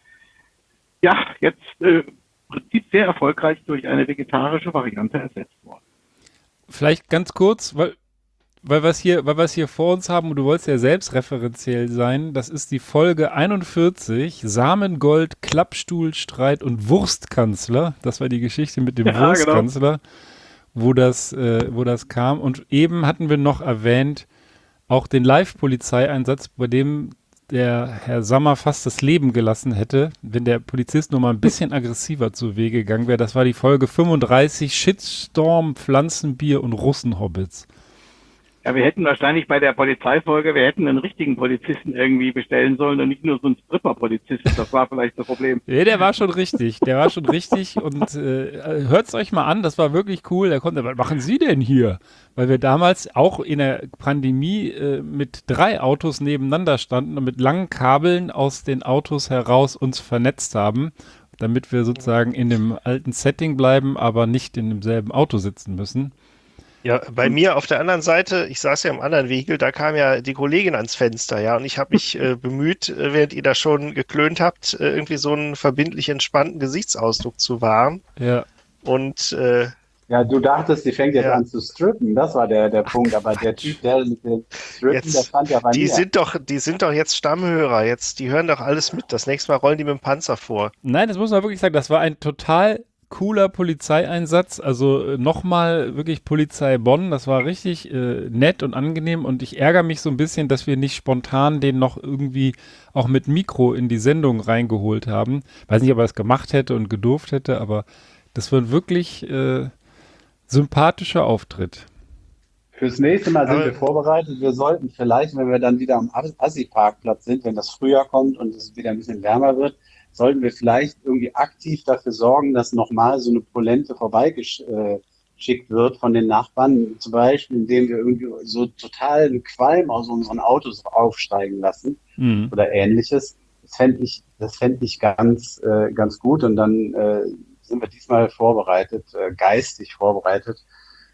ja jetzt äh, im Prinzip sehr erfolgreich durch eine vegetarische Variante ersetzt worden. Vielleicht ganz kurz, weil Weil wir es hier, weil wir es hier vor uns haben und du wolltest ja selbst referenziell sein, das ist die Folge einundvierzig, Samengold, Klappstuhlstreit und Wurstkanzler. Das war die Geschichte mit dem Ja, Wurstkanzler, genau. wo das, äh, wo das kam. Und eben hatten wir noch erwähnt, auch den Live-Polizeieinsatz, bei dem der Herr Sammer fast das Leben gelassen hätte, wenn der Polizist nur mal ein bisschen aggressiver zu Wege gegangen wäre. Das war die Folge fünfunddreißig, Shitstorm, Pflanzenbier und Russenhobbits. Ja, wir hätten wahrscheinlich bei der Polizeifolge, wir hätten einen richtigen Polizisten irgendwie bestellen sollen und nicht nur so einen Stripper-Polizisten. Das war vielleicht das Problem. Nee, der war schon richtig. Der war schon richtig und äh, hört's euch mal an, das war wirklich cool. Der konnte, was machen Sie denn hier? Weil wir damals auch in der Pandemie äh, mit drei Autos nebeneinander standen und mit langen Kabeln aus den Autos heraus uns vernetzt haben, damit wir sozusagen in dem alten Setting bleiben, aber nicht in demselben Auto sitzen müssen. Ja, bei mir auf der anderen Seite, ich saß ja im anderen Vehikel, da kam ja die Kollegin ans Fenster, ja, und ich habe mich äh, bemüht, äh, während ihr da schon geklönt habt, äh, irgendwie so einen verbindlich entspannten Gesichtsausdruck zu wahren. Ja. Und äh, Ja, du dachtest, die fängt jetzt Ja. an zu strippen, das war der, der Punkt, aber der Typ, der mit dem Strippen, Jetzt, der stand ja bei die mir. sind doch, die sind doch jetzt Stammhörer, jetzt, die hören doch alles mit. Das nächste Mal rollen die mit dem Panzer vor. Nein, das muss man wirklich sagen, das war ein total cooler Polizeieinsatz, also äh, nochmal wirklich Polizei Bonn, das war richtig äh, nett und angenehm und ich ärgere mich so ein bisschen, dass wir nicht spontan den noch irgendwie auch mit Mikro in die Sendung reingeholt haben. Weiß nicht, ob er es gemacht hätte und gedurft hätte, aber das war ein wirklich äh, sympathischer Auftritt. Fürs nächste Mal sind Aber- wir vorbereitet. Wir sollten vielleicht, wenn wir dann wieder am Assi-Parkplatz sind, wenn das Frühjahr kommt und es wieder ein bisschen wärmer wird, sollten wir vielleicht irgendwie aktiv dafür sorgen, dass nochmal so eine Polente vorbeigeschickt wird von den Nachbarn. Zum Beispiel, indem wir irgendwie so total einen Qualm aus unseren Autos aufsteigen lassen Mhm. oder ähnliches. Das fände ich, das fände ich ganz, äh, ganz gut. Und dann äh, sind wir diesmal vorbereitet, äh, geistig vorbereitet.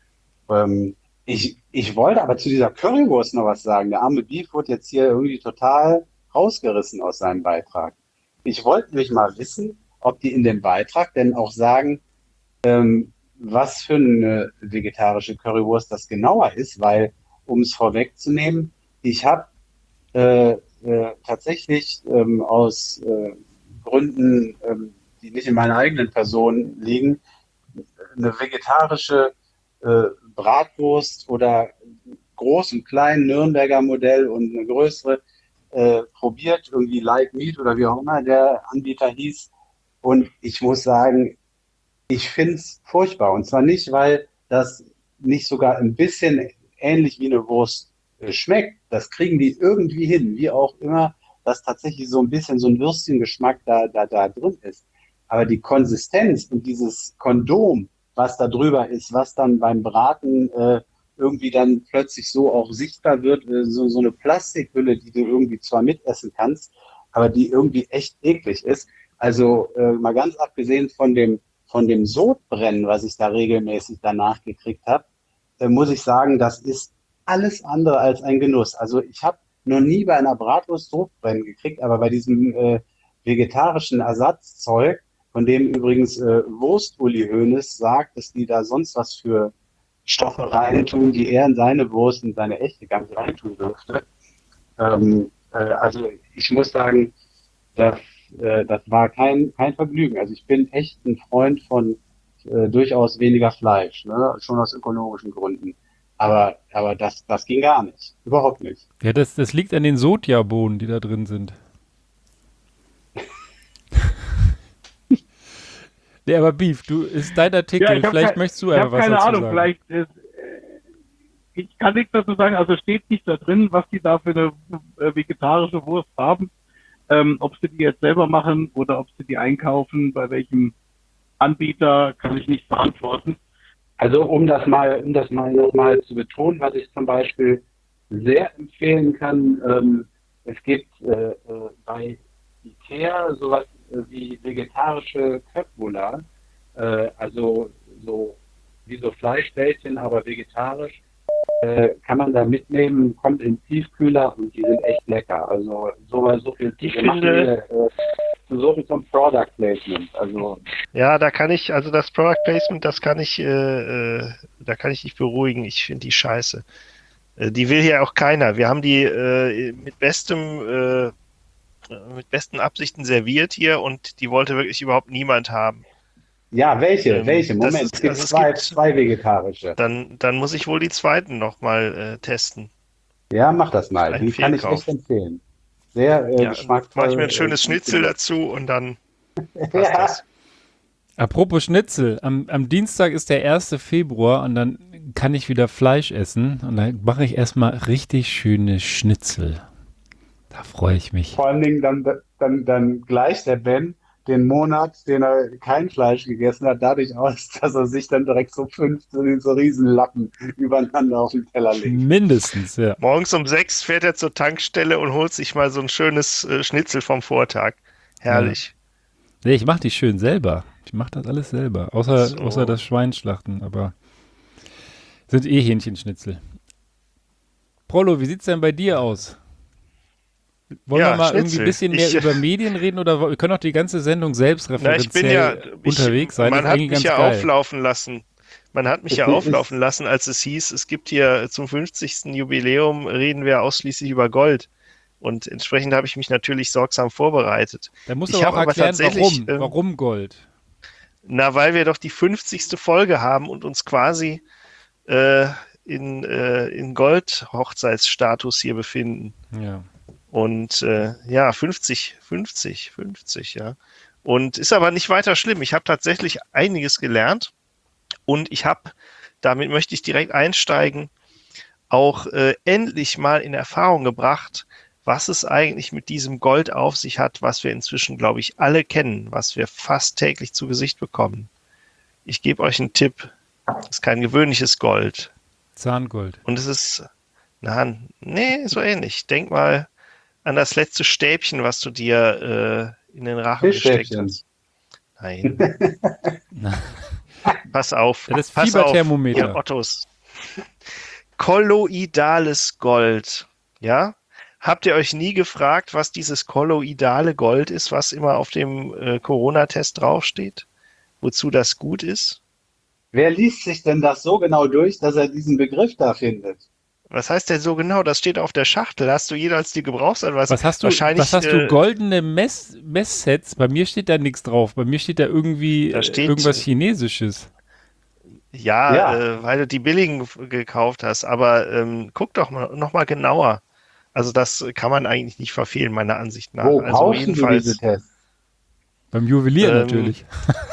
Ähm, ich, ich wollte aber zu dieser Currywurst noch was sagen. Der arme Beef wurde jetzt hier irgendwie total rausgerissen aus seinem Beitrag. Ich wollte nämlich mal wissen, ob die in dem Beitrag denn auch sagen, ähm, was für eine vegetarische Currywurst das genauer ist, weil, um es vorwegzunehmen, ich habe äh, äh, tatsächlich ähm, aus äh, Gründen, ähm, die nicht in meiner eigenen Person liegen, eine vegetarische äh, Bratwurst oder groß und klein Nürnberger Modell und eine größere äh, probiert, irgendwie Like Meat oder wie auch immer der Anbieter hieß. Und ich muss sagen, ich finde es furchtbar. Und zwar nicht, weil das nicht sogar ein bisschen ähnlich wie eine Wurst äh, schmeckt. Das kriegen die irgendwie hin, wie auch immer, dass tatsächlich so ein bisschen so ein Würstchengeschmack da, da, da drin ist. Aber die Konsistenz und dieses Kondom, was da drüber ist, was dann beim Braten äh, irgendwie dann plötzlich so auch sichtbar wird, äh, so, so eine Plastikhülle, die du irgendwie zwar mitessen kannst, aber die irgendwie echt eklig ist. Also äh, mal ganz abgesehen von dem, von dem Sodbrennen, was ich da regelmäßig danach gekriegt habe, äh, muss ich sagen, das ist alles andere als ein Genuss. Also ich habe noch nie bei einer Bratwurst Sodbrennen gekriegt, aber bei diesem äh, vegetarischen Ersatzzeug, von dem übrigens äh, Wurst-Uli Hoeneß sagt, dass die da sonst was für Stoffe reintun, die er in seine Wurst, in seine echte ganz reintun dürfte. Ähm, äh, also ich muss sagen, das, äh, das war kein, kein Vergnügen. Also ich bin echt ein Freund von äh, durchaus weniger Fleisch, ne? Schon aus ökologischen Gründen. Aber, aber das, das ging gar nicht. Überhaupt nicht. Ja, das, das liegt an den Sojabohnen, die da drin sind. Nee, aber Beef, du ist dein Artikel, Ja, ich hab vielleicht kein- möchtest du Ich einfach habe was keine dazu Ahnung, sagen. vielleicht, äh, ich kann nichts dazu sagen, also steht nicht da drin, was die da für eine äh, vegetarische Wurst haben. Ähm, ob sie die jetzt selber machen oder ob sie die einkaufen, bei welchem Anbieter, kann ich nicht beantworten. Also um das mal, um das mal nochmal zu betonen, was ich zum Beispiel sehr empfehlen kann, ähm, es gibt äh, äh, bei Ikea sowas äh, wie vegetarische Köttbullar, äh, also so wie so Fleischbällchen, aber vegetarisch, äh, kann man da mitnehmen, kommt in den Tiefkühler und die sind echt lecker. Also so, so viel, Ich wir machen finde- hier, äh, so viel zum Product Placement. Also Ja, da kann ich, also das Product Placement, das kann ich, äh, äh, da kann ich dich beruhigen. Ich finde die scheiße. Äh, die will hier auch keiner. Wir haben die äh, mit bestem, äh, mit besten Absichten serviert hier und die wollte wirklich überhaupt niemand haben. ja, welche? Ähm, welche? das Moment, ist- es gibt also es zwei, gibt- zwei vegetarische. Dann, dann muss ich wohl die zweiten nochmal äh, testen. Ja, mach das mal. Ein Die kann ich Fehlkauf. echt empfehlen. Sehr äh, Ja, geschmackvoll. mach ich mir ein schönes äh, Schnitzel dazu und dann passt Ja. das. Apropos Schnitzel, am, am Dienstag ist der erste Februar und dann kann ich wieder Fleisch essen und dann mache ich erstmal richtig schöne Schnitzel. Da freue ich mich. Vor allen Dingen dann, dann, dann gleicht der Ben den Monat, den er kein Fleisch gegessen hat, dadurch aus, dass er sich dann direkt so fünf so, so riesen Lappen übereinander auf den Teller legt. Mindestens, ja. Morgens um sechs fährt er zur Tankstelle und holt sich mal so ein schönes äh, Schnitzel vom Vortag. Herrlich. Nee, ich mache die schön selber. Ich mache das alles selber. Außer, So. außer das Schweinschlachten, aber sind eh Hähnchenschnitzel. Prolo, wie sieht's denn bei dir aus? Wollen Ja, wir mal irgendwie Schnitzel. ein bisschen mehr Ich- über Medien reden oder wir können auch die ganze Sendung selbst Na, ich bin ja referenziell unterwegs ich, sein? Man Das ist hat eigentlich mich ganz ja geil. auflaufen lassen. Man hat mich ja Ist- auflaufen lassen, als es hieß, es gibt hier zum fünfzigsten Jubiläum reden wir ausschließlich über Gold. Und entsprechend habe ich mich natürlich sorgsam vorbereitet. Da musst Ich du aber hab auch aber erklären, tatsächlich, warum. ähm, Warum Gold? Na, weil wir doch die fünfzigste Folge haben und uns quasi äh, in, äh, in Gold-Hochzeitsstatus hier befinden. Ja. Und äh, ja, fünfzig, fünfzig, fünfzig, ja. Und ist aber nicht weiter schlimm. Ich habe tatsächlich einiges gelernt und ich habe, damit möchte ich direkt einsteigen, auch äh, endlich mal in Erfahrung gebracht, was es eigentlich mit diesem Gold auf sich hat, was wir inzwischen, glaube ich, alle kennen, was wir fast täglich zu Gesicht bekommen. Ich gebe euch einen Tipp. Es ist kein gewöhnliches Gold. Zahngold. Und es ist, na, nee, so ähnlich. Denk mal an das letzte Stäbchen, was du dir äh, in den Rachen gesteckt Fischstäbchen. hast. Nein. Pass auf. Ja, das pass Fieberthermometer. auf, ihr Ottos. Kolloidales Gold. Ja? Habt ihr euch nie gefragt, was dieses kolloidale Gold ist, was immer auf dem äh, Corona-Test draufsteht? Wozu das gut ist? Wer liest sich denn das so genau durch, dass er diesen Begriff da findet? Was heißt denn so genau? Das steht auf der Schachtel. Hast du jeweils die Gebrauchsanweisung? Was hast du, Wahrscheinlich, was hast äh, du goldene Mess, Messsets? Bei mir steht da nichts drauf. Bei mir steht da irgendwie Da äh, steht- irgendwas Chinesisches. Ja, Ja. Äh, weil du die billigen f- gekauft hast. Aber ähm, guck doch mal, noch mal genauer. Also das kann man eigentlich nicht verfehlen, meiner Ansicht nach. Wo also kaufst du diese Tests? Beim Juwelier Ähm, natürlich.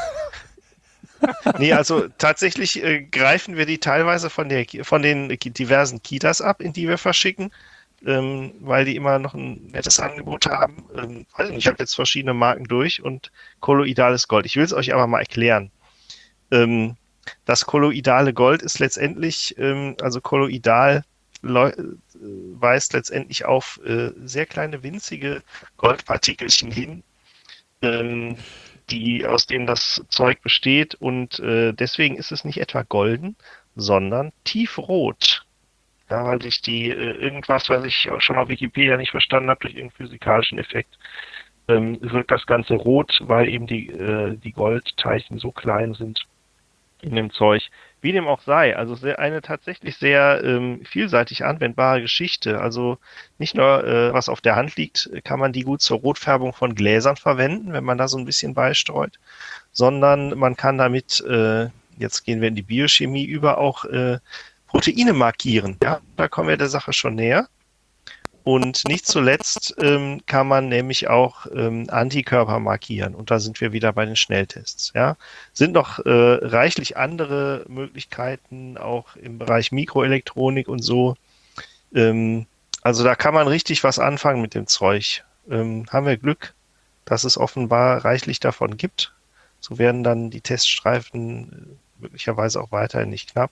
Nee, also tatsächlich äh, greifen wir die teilweise von, der, von den ki- diversen Kitas ab, in die wir verschicken, ähm, weil die immer noch ein nettes Angebot haben. Ähm, weiß nicht, ich habe jetzt verschiedene Marken durch und kolloidales Gold. Ich will es euch aber mal erklären. Ähm, das kolloidale Gold ist letztendlich, ähm, also kolloidal leu- äh, weist letztendlich auf äh, sehr kleine winzige Goldpartikelchen hin, ähm, die, aus denen das Zeug besteht, und äh, deswegen ist es nicht etwa golden, sondern tiefrot. Ja, weil sich die äh, irgendwas, was ich auch schon auf Wikipedia nicht verstanden habe, durch irgendeinen physikalischen Effekt, ähm, wirkt das Ganze rot, weil eben die, äh, die Goldteilchen so klein sind in dem Zeug. Wie dem auch sei, also sehr, eine tatsächlich sehr ähm, vielseitig anwendbare Geschichte. Also nicht nur, äh, was auf der Hand liegt, kann man die gut zur Rotfärbung von Gläsern verwenden, wenn man da so ein bisschen beistreut, sondern man kann damit, äh, jetzt gehen wir in die Biochemie über, auch äh, Proteine markieren. Ja, da kommen wir der Sache schon näher. Und nicht zuletzt ähm, kann man nämlich auch ähm, Antikörper markieren. Und da sind wir wieder bei den Schnelltests. Ja. Sind noch äh, reichlich andere Möglichkeiten, auch im Bereich Mikroelektronik und so. Ähm, also da kann man richtig was anfangen mit dem Zeug. Ähm, haben wir Glück, dass es offenbar reichlich davon gibt. So werden dann die Teststreifen äh, möglicherweise auch weiterhin nicht knapp.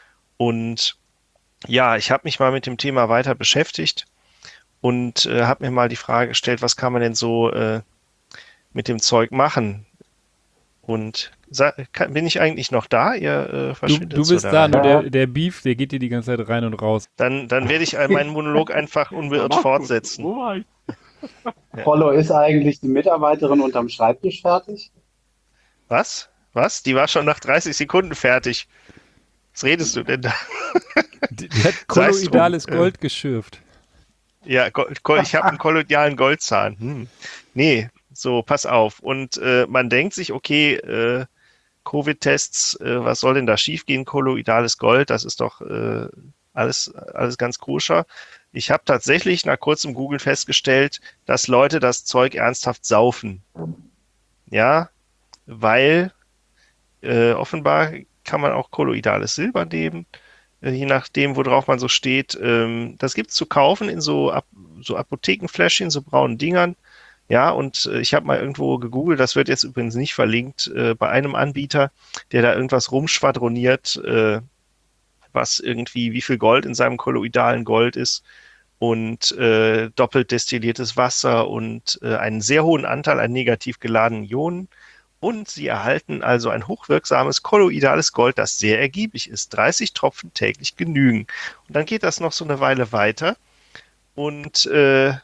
Und ja, ich habe mich mal mit dem Thema weiter beschäftigt. Und äh, habe mir mal die Frage gestellt, was kann man denn so äh, mit dem Zeug machen? Und sa- kann, bin ich eigentlich noch da? Ihr äh, Du, verschwindet du so bist da da, rein. nur der, der Beef, der geht dir die ganze Zeit rein und raus. Dann, dann werde ich äh, meinen Monolog einfach unbeirrt Mach's gut. fortsetzen. Wo war ich? Rollo, ist eigentlich die Mitarbeiterin unterm Schreibtisch fertig? Was? Was? Die war schon nach dreißig Sekunden fertig. Was redest du denn da? Die, die hat Sei's drum, kolloidales äh, Gold geschürft. Ja, Go- Go- ich habe einen kolonialen Goldzahn. Hm. Nee, so, pass auf. Und äh, man denkt sich, okay, äh, Covid-Tests, äh, was soll denn da schiefgehen? Kolloidales Gold, das ist doch äh, alles, alles ganz koscher. Ich habe tatsächlich nach kurzem Googlen festgestellt, dass Leute das Zeug ernsthaft saufen. Ja, weil äh, offenbar kann man auch kolloidales Silber nehmen, äh, je nachdem, worauf man so steht. Ähm, das gibt's zu kaufen in so, Ap so Apothekenfläschchen, so braunen Dingern. Ja, und äh, ich habe mal irgendwo gegoogelt, das wird jetzt übrigens nicht verlinkt, äh, bei einem Anbieter, der da irgendwas rumschwadroniert, äh, was irgendwie, wie viel Gold in seinem kolloidalen Gold ist und äh, doppelt destilliertes Wasser und äh, einen sehr hohen Anteil an negativ geladenen Ionen. Und sie erhalten also ein hochwirksames kolloidales Gold, das sehr ergiebig ist. dreißig Tropfen täglich genügen. Und dann geht das noch so eine Weile weiter. Und äh,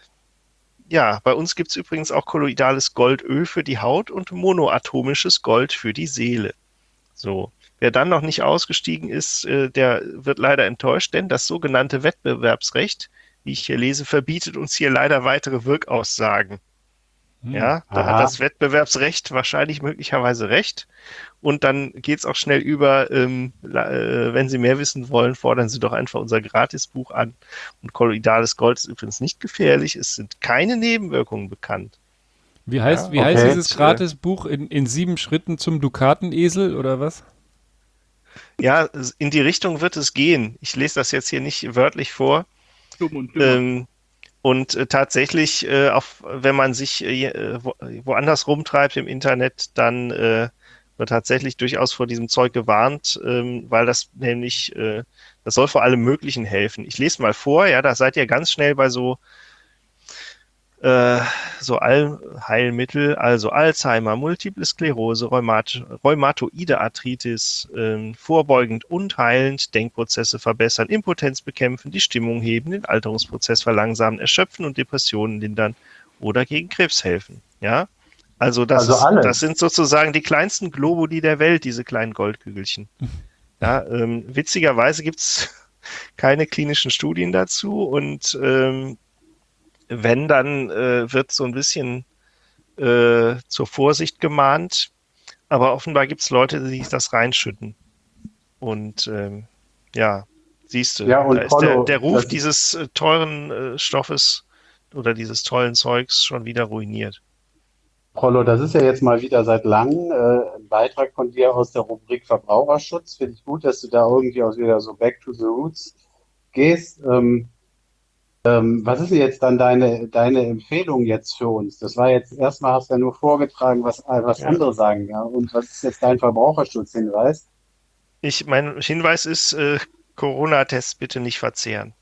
ja, bei uns gibt es übrigens auch kolloidales Goldöl für die Haut und monoatomisches Gold für die Seele. So. Wer dann noch nicht ausgestiegen ist, äh, der wird leider enttäuscht, denn das sogenannte Wettbewerbsrecht, wie ich hier lese, verbietet uns hier leider weitere Wirkaussagen. Hm. Ja, da hat Aha. das Wettbewerbsrecht wahrscheinlich möglicherweise recht. Und dann geht's auch schnell über, ähm, la- äh, wenn Sie mehr wissen wollen, fordern Sie doch einfach unser Gratisbuch an. Und kolloidales Gold ist übrigens nicht gefährlich. Es sind keine Nebenwirkungen bekannt. Wie heißt, Ja, wie heißt okay. dieses Und, äh, Gratisbuch in, in sieben Schritten zum Dukatenesel oder was? Ja, es- in die Richtung wird es gehen. Ich lese das jetzt hier nicht wörtlich vor. Dumm und dümmer. Ähm, und äh, tatsächlich, äh, auf, wenn man sich äh, wo, woanders rumtreibt im Internet, dann äh, wird tatsächlich durchaus vor diesem Zeug gewarnt, ähm, weil das nämlich, äh, das soll vor allem Möglichen helfen. Ich lese mal vor, ja, da seid ihr ganz schnell bei so äh, so Allheilmittel, also Alzheimer, Multiple Sklerose, Rheumat rheumatoide Arthritis, ähm, vorbeugend und heilend, Denkprozesse verbessern, Impotenz bekämpfen, die Stimmung heben, den Alterungsprozess verlangsamen, erschöpfen und Depressionen lindern oder gegen Krebs helfen. Ja, also das, Also ist, alles. das sind sozusagen die kleinsten Globuli der Welt, diese kleinen Goldkügelchen. Ja, ähm, witzigerweise gibt's keine klinischen Studien dazu und ähm, wenn, dann äh, wird so ein bisschen äh, zur Vorsicht gemahnt. Aber offenbar gibt es Leute, die sich das reinschütten. Und ähm, ja, siehst du, Ja, und da ist der, Rollo, der Ruf das- dieses äh, teuren äh, Stoffes oder dieses tollen Zeugs schon wieder ruiniert. Rollo, das ist ja jetzt mal wieder seit langem äh, ein Beitrag von dir aus der Rubrik Verbraucherschutz. Finde ich gut, dass du da irgendwie auch wieder so back to the roots gehst. Ähm, ähm, was ist denn jetzt dann deine, deine Empfehlung jetzt für uns? Das war jetzt erstmal, hast du ja nur vorgetragen, was, was Ja. andere sagen, ja. Und was ist jetzt dein Verbraucherschutzhinweis? Ich, mein Hinweis ist, äh, Corona-Tests bitte nicht verzehren.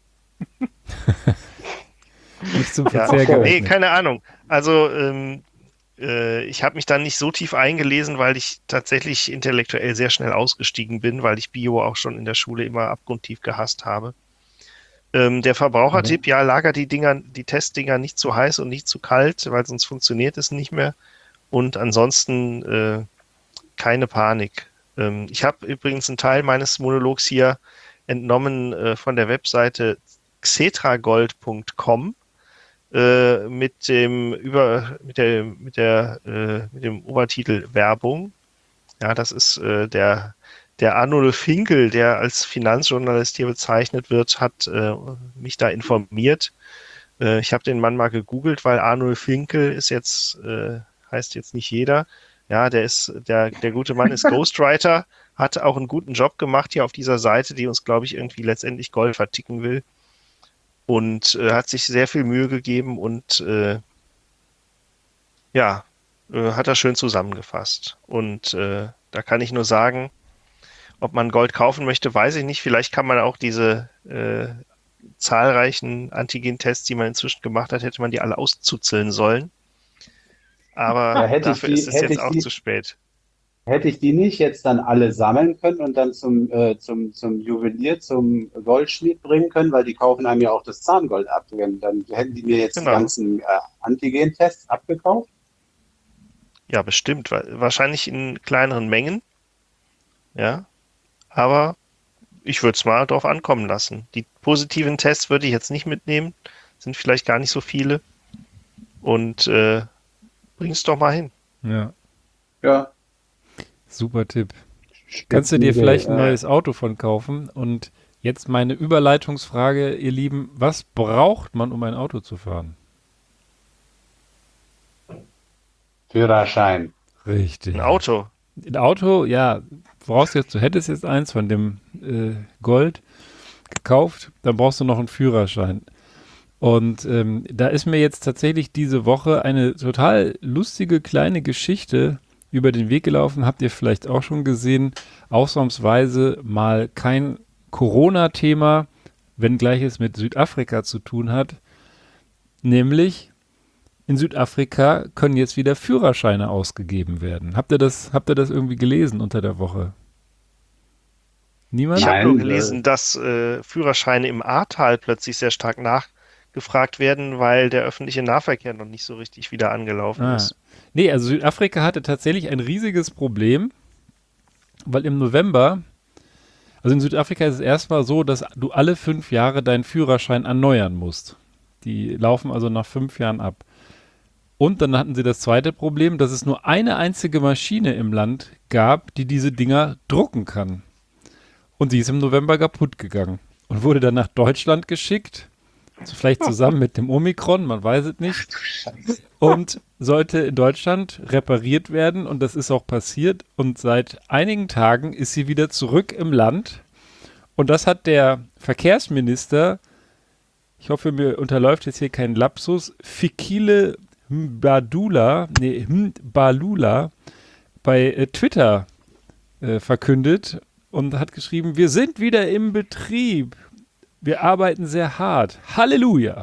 Nicht zum Ja, Verzehr okay. nee, geeignet. keine Ahnung. Also ähm, äh, ich habe mich dann nicht so tief eingelesen, weil ich tatsächlich intellektuell sehr schnell ausgestiegen bin, weil ich Bio auch schon in der Schule immer abgrundtief gehasst habe. Ähm, der Verbrauchertipp, ja, lager die Dinger, die Testdinger nicht zu heiß und nicht zu kalt, weil sonst funktioniert es nicht mehr. Und ansonsten äh, keine Panik. Ähm, ich habe übrigens einen Teil meines Monologs hier entnommen äh, von der Webseite xetragold punkt com äh, mit dem über mit der mit der äh, mit dem Obertitel Werbung. Ja, das ist äh, der der Arnulf Finkel, der als Finanzjournalist hier bezeichnet wird, hat äh, mich da informiert. Äh, ich habe den Mann mal gegoogelt, weil Arnulf Finkel ist jetzt, äh, heißt jetzt nicht jeder. Ja, der ist, der, der gute Mann ist Ghostwriter, hat auch einen guten Job gemacht hier auf dieser Seite, die uns, glaube ich, irgendwie letztendlich Gold verticken will. Und äh, hat sich sehr viel Mühe gegeben und äh, ja, äh, hat er schön zusammengefasst. Und äh, da kann ich nur sagen, ob man Gold kaufen möchte, weiß ich nicht. Vielleicht kann man auch diese äh, zahlreichen Antigen-Tests, die man inzwischen gemacht hat, hätte man die alle auszuzeln sollen. Aber Ja, hätte ich dafür die- ist es hätte jetzt ich auch die- zu spät. Hätte ich die nicht jetzt dann alle sammeln können und dann zum, äh, zum, zum Juwelier, zum Goldschmied bringen können, weil die kaufen einem ja auch das Zahngold ab. Dann hätten die mir jetzt Genau. die ganzen äh, Antigen-Tests abgekauft. Ja, bestimmt. wa- Wahrscheinlich in kleineren Mengen. Ja. Aber ich würde es mal drauf ankommen lassen. Die positiven Tests würde ich jetzt nicht mitnehmen. Sind vielleicht gar nicht so viele. Und äh, bring's doch mal hin. Ja, Ja. super Tipp. Kannst du dir vielleicht ein neues Auto von kaufen? Und jetzt meine Überleitungsfrage, ihr Lieben, was braucht man, um ein Auto zu fahren? Führerschein. Richtig. Ein Auto. Ein Auto, ja, vorausgesetzt, du hättest jetzt eins von dem äh, Gold gekauft, dann brauchst du noch einen Führerschein. Und ähm, da ist mir jetzt tatsächlich diese Woche eine total lustige kleine Geschichte über den Weg gelaufen. Habt ihr vielleicht auch schon gesehen, ausnahmsweise mal kein Corona-Thema, wenngleich es mit Südafrika zu tun hat. Nämlich in Südafrika können jetzt wieder Führerscheine ausgegeben werden. Habt ihr das, habt ihr das irgendwie gelesen unter der Woche? Niemand? Ich habe Nein, nur äh, gelesen, dass äh, Führerscheine im Ahrtal plötzlich sehr stark nachgefragt werden, weil der öffentliche Nahverkehr noch nicht so richtig wieder angelaufen Ah. ist. Nee, also Südafrika hatte tatsächlich ein riesiges Problem, weil im November, also in Südafrika ist es erstmal so, dass du alle fünf Jahre deinen Führerschein erneuern musst. Die laufen also nach fünf Jahren ab. Und dann hatten sie das zweite Problem, dass es nur eine einzige Maschine im Land gab, die diese Dinger drucken kann. Und die ist im November kaputt gegangen und wurde dann nach Deutschland geschickt, also vielleicht zusammen mit dem Omikron, man weiß es nicht, und sollte in Deutschland repariert werden und das ist auch passiert und seit einigen Tagen ist sie wieder zurück im Land und das hat der Verkehrsminister, ich hoffe mir unterläuft jetzt hier kein Lapsus, Fikile Mbadula, nee, Mbalula bei äh, Twitter äh, verkündet und hat geschrieben, wir sind wieder im Betrieb. Wir arbeiten sehr hart. Halleluja.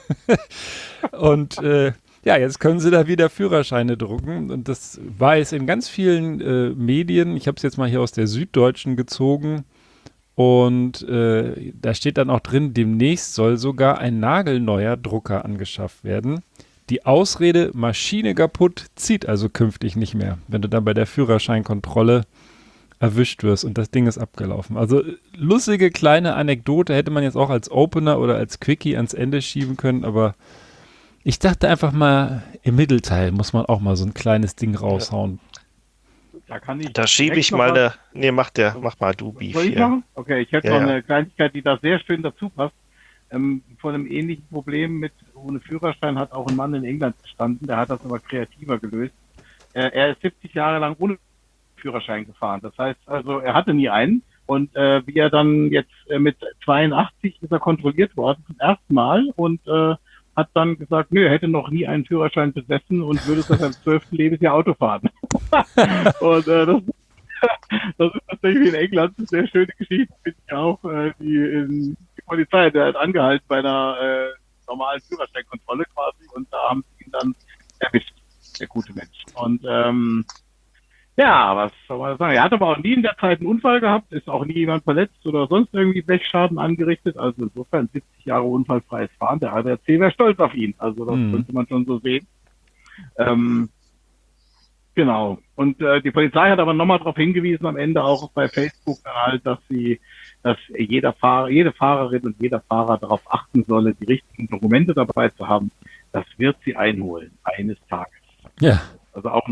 Und äh, ja, jetzt können sie da wieder Führerscheine drucken. Und das war jetzt in ganz vielen äh, Medien. Ich habe es jetzt mal hier aus der Süddeutschen gezogen. Und äh, da steht dann auch drin, demnächst soll sogar ein nagelneuer Drucker angeschafft werden. Die Ausrede, Maschine kaputt, zieht also künftig nicht mehr, wenn du dann bei der Führerscheinkontrolle erwischt wirst und das Ding ist abgelaufen. Also lustige kleine Anekdote hätte man jetzt auch als Opener oder als Quickie ans Ende schieben können, aber ich dachte einfach mal, im Mittelteil muss man auch mal so ein kleines Ding raushauen. Da kann ich Da schiebe direkt ich noch mal was- der. Nee, mach der, mach mal du, Beef Soll ich hier. machen? Okay, ich hätte Ja, noch ja. eine Kleinigkeit, die da sehr schön dazu passt. Ähm, vor einem ähnlichen Problem mit ohne Führerschein hat auch ein Mann in England gestanden, der hat das aber kreativer gelöst. Äh, er ist siebzig Jahre lang ohne Führerschein gefahren. Das heißt also, er hatte nie einen. Und äh, wie er dann jetzt äh, mit zweiundachtzig ist er kontrolliert worden zum ersten Mal und äh, hat dann gesagt, nö, er hätte noch nie einen Führerschein besessen und würde seit seinem zwölften Lebensjahr Auto fahren. und äh, das, das ist tatsächlich in England eine sehr schöne Geschichte, finde ich auch. Äh, die, in, die Polizei, der hat angehalten bei einer äh, normalen Führerscheinkontrolle quasi und da haben sie ihn dann erwischt, der gute Mensch. Und ähm, ja, was soll man sagen? Er hat aber auch nie in der Zeit einen Unfall gehabt, ist auch nie jemand verletzt oder sonst irgendwie Blechschaden angerichtet. Also insofern siebzig Jahre unfallfreies Fahren. Der A D A C wäre stolz auf ihn. Also das Mhm. könnte man schon so sehen. Ähm, genau. Und äh, die Polizei hat aber nochmal darauf hingewiesen, am Ende auch bei Facebook dann halt, dass sie, dass jeder Fahrer, jede Fahrerin und jeder Fahrer darauf achten solle, die richtigen Dokumente dabei zu haben. Das wird sie einholen, eines Tages. Ja, Also auch nach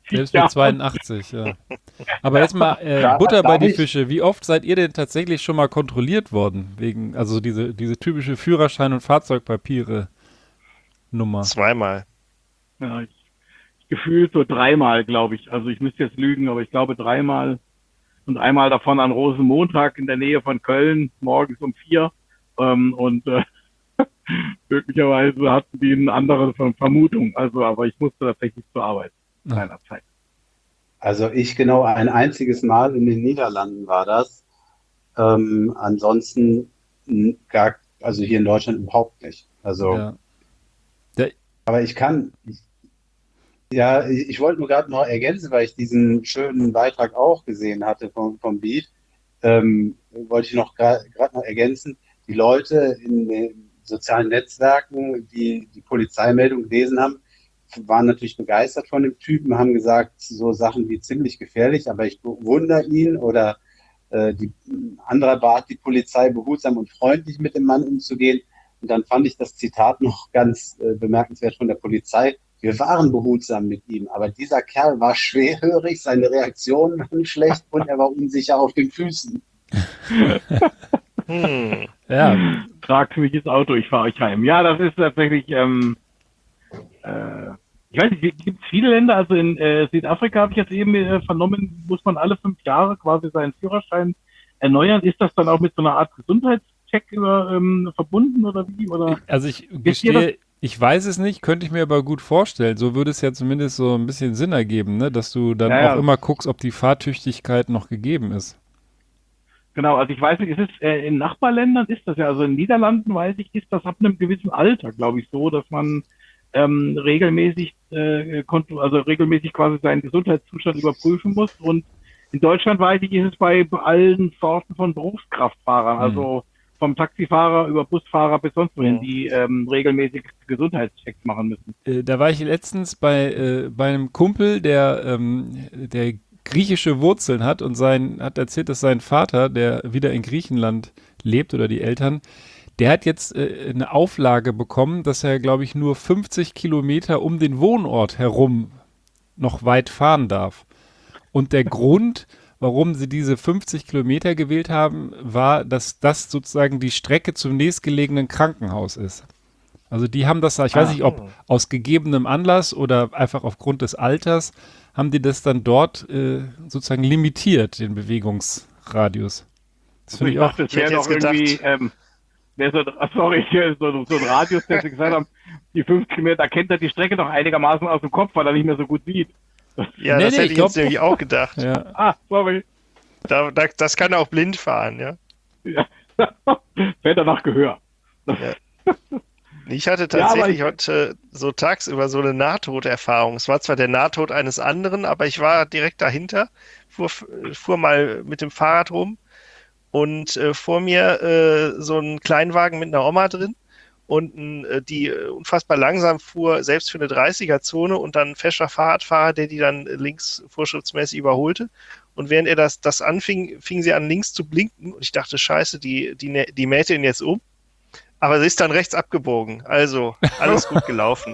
Selbst Ja. mit zweiundachtzig, ja. Aber jetzt mal äh, Ja, Butter bei darf die ich? Fische. Wie oft seid ihr denn tatsächlich schon mal kontrolliert worden? Wegen, also diese, diese typische Führerschein- und Fahrzeugpapiere-Nummer. Zweimal. Ja, ich, gefühlt so dreimal, glaube ich. Also ich müsste jetzt lügen, aber ich glaube dreimal. Und einmal davon an Rosenmontag in der Nähe von Köln, morgens um vier. Ähm, und äh, möglicherweise hatten die eine andere Ver- Vermutung. Also, aber ich musste tatsächlich zur Arbeit in Ah. einer Zeit. Also ich genau ein einziges Mal in den Niederlanden war das. Ähm, ansonsten n- gar, also hier in Deutschland überhaupt nicht. Also, Ja. aber ich kann, ich, ja, ich, ich wollte nur gerade noch ergänzen, weil ich diesen schönen Beitrag auch gesehen hatte vom, vom Beat, ähm, wollte ich noch gerade noch ergänzen, die Leute in den sozialen Netzwerken, die die Polizeimeldung gelesen haben, waren natürlich begeistert von dem Typen, haben gesagt, so Sachen wie ziemlich gefährlich, aber ich bewundere ihn oder äh, die, ein anderer bat die Polizei, behutsam und freundlich mit dem Mann umzugehen. Und dann fand ich das Zitat noch ganz äh, bemerkenswert von der Polizei. Wir waren behutsam mit ihm, aber dieser Kerl war schwerhörig, seine Reaktionen waren schlecht und er war unsicher auf den Füßen. Hm. Ja, Tragt mich ins Auto, ich fahre euch heim. Ja, das ist tatsächlich, ähm, äh, ich weiß nicht, gibt es viele Länder, also in äh, Südafrika habe ich jetzt eben äh, vernommen, muss man alle fünf Jahre quasi seinen Führerschein erneuern. Ist das dann auch mit so einer Art Gesundheitscheck über, ähm, verbunden oder wie? Oder? also ich ihr gestehe, ich weiß es nicht, könnte ich mir aber gut vorstellen. So würde es ja zumindest so ein bisschen Sinn ergeben, ne? Dass du dann Ja, ja. auch immer guckst, ob die Fahrtüchtigkeit noch gegeben ist. Genau, also ich weiß nicht, es ist äh, in Nachbarländern ist das ja, also in den Niederlanden weiß ich, ist das ab einem gewissen Alter, glaube ich, so, dass man ähm, regelmäßig, äh, kont- also regelmäßig quasi seinen Gesundheitszustand überprüfen muss. Und in Deutschland weiß ich, ist es bei allen Sorten von Berufskraftfahrern, Hm. also vom Taxifahrer über Busfahrer bis sonst wohin, Ja. die ähm, regelmäßig Gesundheitschecks machen müssen. Äh, da war ich letztens bei, äh, bei einem Kumpel, der, ähm, der griechische Wurzeln hat und sein, hat erzählt, dass sein Vater, der wieder in Griechenland lebt oder die Eltern, der hat jetzt äh, eine Auflage bekommen, dass er, glaube ich, nur fünfzig Kilometer um den Wohnort herum noch weit fahren darf. Und der Grund, warum sie diese fünfzig Kilometer gewählt haben, war, dass das sozusagen die Strecke zum nächstgelegenen Krankenhaus ist. Also die haben das, ich weiß Ah. nicht, ob aus gegebenem Anlass oder einfach aufgrund des Alters, haben die das dann dort äh, sozusagen limitiert, den Bewegungsradius. Das Also finde ich ich auch. dachte, es Ich hätte wäre doch jetzt irgendwie, gedacht- ähm, wäre so, ah, sorry, so, so ein Radius, der sie gesagt haben, die fünf Kilometer, da kennt er die Strecke doch einigermaßen aus dem Kopf, weil er nicht mehr so gut sieht. Ja, Nee, das nee, hätte ich ich glaub- jetzt nämlich auch gedacht. Ja. Ah, sorry. Da, da, das kann er auch blind fahren, ja. Ja. Fällt danach Gehör. Ich hatte Ja, aber tatsächlich ich- heute so tagsüber so eine Nahtoderfahrung. Es war zwar der Nahtod eines anderen, aber ich war direkt dahinter, fuhr, fuhr mal mit dem Fahrrad rum und äh, vor mir äh, so ein Kleinwagen mit einer Oma drin und ein, äh, die äh, unfassbar langsam fuhr, selbst für eine dreißiger-Zone und dann ein fescher Fahrradfahrer, der die dann links vorschriftsmäßig überholte. Und während er das, das anfing, fing sie an links zu blinken und ich dachte, scheiße, die, die, nä- die mäht ihn jetzt um. Aber sie ist dann rechts abgebogen. Also, alles gut gelaufen.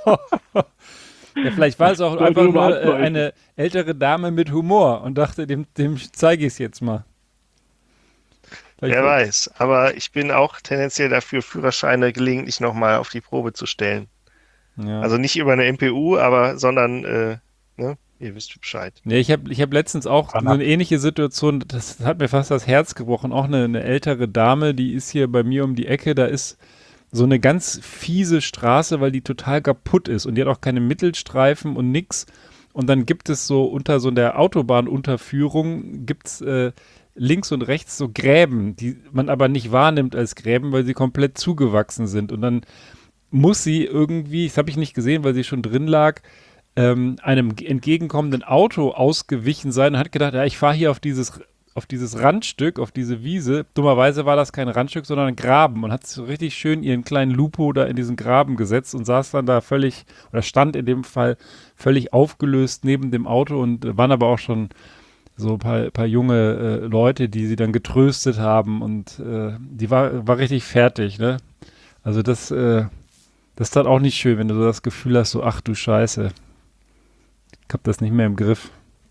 Ja, vielleicht war es auch Sollte einfach nur mal nur äh, andeuten. eine ältere Dame mit Humor und dachte, dem, dem zeige ich es jetzt mal. Vielleicht Wer war- weiß. Aber ich bin auch tendenziell dafür, Führerscheine gelegentlich nochmal auf die Probe zu stellen. Ja. Also nicht über eine M P U, aber sondern, äh, ne, ihr wisst Bescheid. Nee, ich habe ich hab letztens auch so eine ähnliche Situation, das hat mir fast das Herz gebrochen. Auch eine, eine ältere Dame, die ist hier bei mir um die Ecke, da ist so eine ganz fiese Straße, weil die total kaputt ist und die hat auch keine Mittelstreifen und nix. Und dann gibt es so unter so der Autobahnunterführung gibt's äh, links und rechts so Gräben, die man aber nicht wahrnimmt als Gräben, weil sie komplett zugewachsen sind. Und dann muss sie irgendwie, das habe ich nicht gesehen, weil sie schon drin lag, ähm, einem entgegenkommenden Auto ausgewichen sein und hat gedacht, ja, ich fahre hier auf dieses, auf dieses Randstück, auf diese Wiese. Dummerweise war das kein Randstück, sondern ein Graben und hat so richtig schön ihren kleinen Lupo da in diesen Graben gesetzt und saß dann da völlig, oder stand in dem Fall völlig aufgelöst neben dem Auto und äh, waren aber auch schon so ein paar, paar junge äh, Leute, die sie dann getröstet haben und äh, die war, war richtig fertig, ne? Also das, äh, das ist dann auch nicht schön, wenn du so das Gefühl hast, so, ach du Scheiße. Ich habe das nicht mehr im Griff.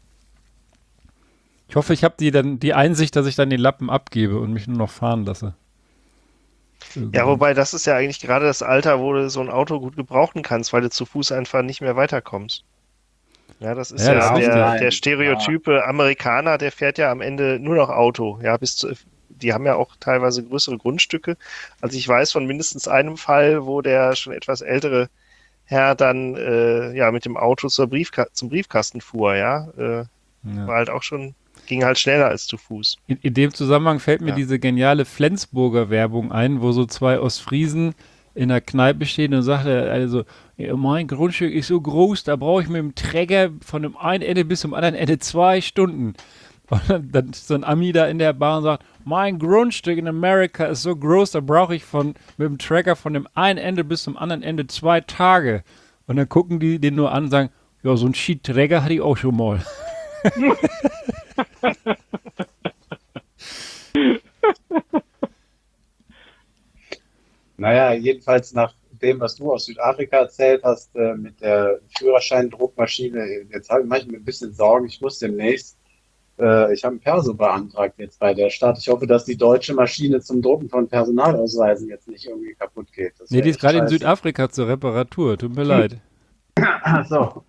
Ich hoffe, ich habe die dann die Einsicht, dass ich dann den Lappen abgebe und mich nur noch fahren lasse. Ja, wobei das ist ja eigentlich gerade das Alter, wo du so ein Auto gut gebrauchen kannst, weil du zu Fuß einfach nicht mehr weiterkommst. Ja, das ist Ja, ja, das ist der, richtig. der stereotype Amerikaner, der fährt ja am Ende nur noch Auto. Ja, bis zu, die haben ja auch teilweise größere Grundstücke. Also ich weiß von mindestens einem Fall, wo der schon etwas ältere Herr dann äh, ja mit dem Auto zur Briefka zum Briefkasten fuhr, ja. Äh, Ja. War halt auch schon, ging halt schneller als zu Fuß. In, in dem Zusammenhang fällt mir Ja. diese geniale Flensburger Werbung ein, wo so zwei Ostfriesen in der Kneipe stehen und sagt er also, ja, mein Grundstück ist so groß, da brauche ich mit dem Träger von dem einen Ende bis zum anderen Ende zwei Stunden. Und dann, dann ist so ein Ami da in der Bar und sagt, mein Grundstück in Amerika ist so groß, da brauche ich von mit dem Tracker von dem einen Ende bis zum anderen Ende zwei Tage. Und dann gucken die den nur an und sagen, ja, so ein Skiträger hatte ich auch schon mal. Naja, jedenfalls nach dem, was du aus Südafrika erzählt hast, äh, mit der Führerscheindruckmaschine, jetzt habe ich manchmal ein bisschen Sorgen. Ich muss demnächst, äh, ich habe ein Perso beantragt jetzt bei der Stadt. Ich hoffe, dass die deutsche Maschine zum Drucken von Personalausweisen jetzt nicht irgendwie kaputt geht. Das Nee, wär die ist echt gerade in scheiße. Südafrika zur Reparatur, tut mir leid. Ach so.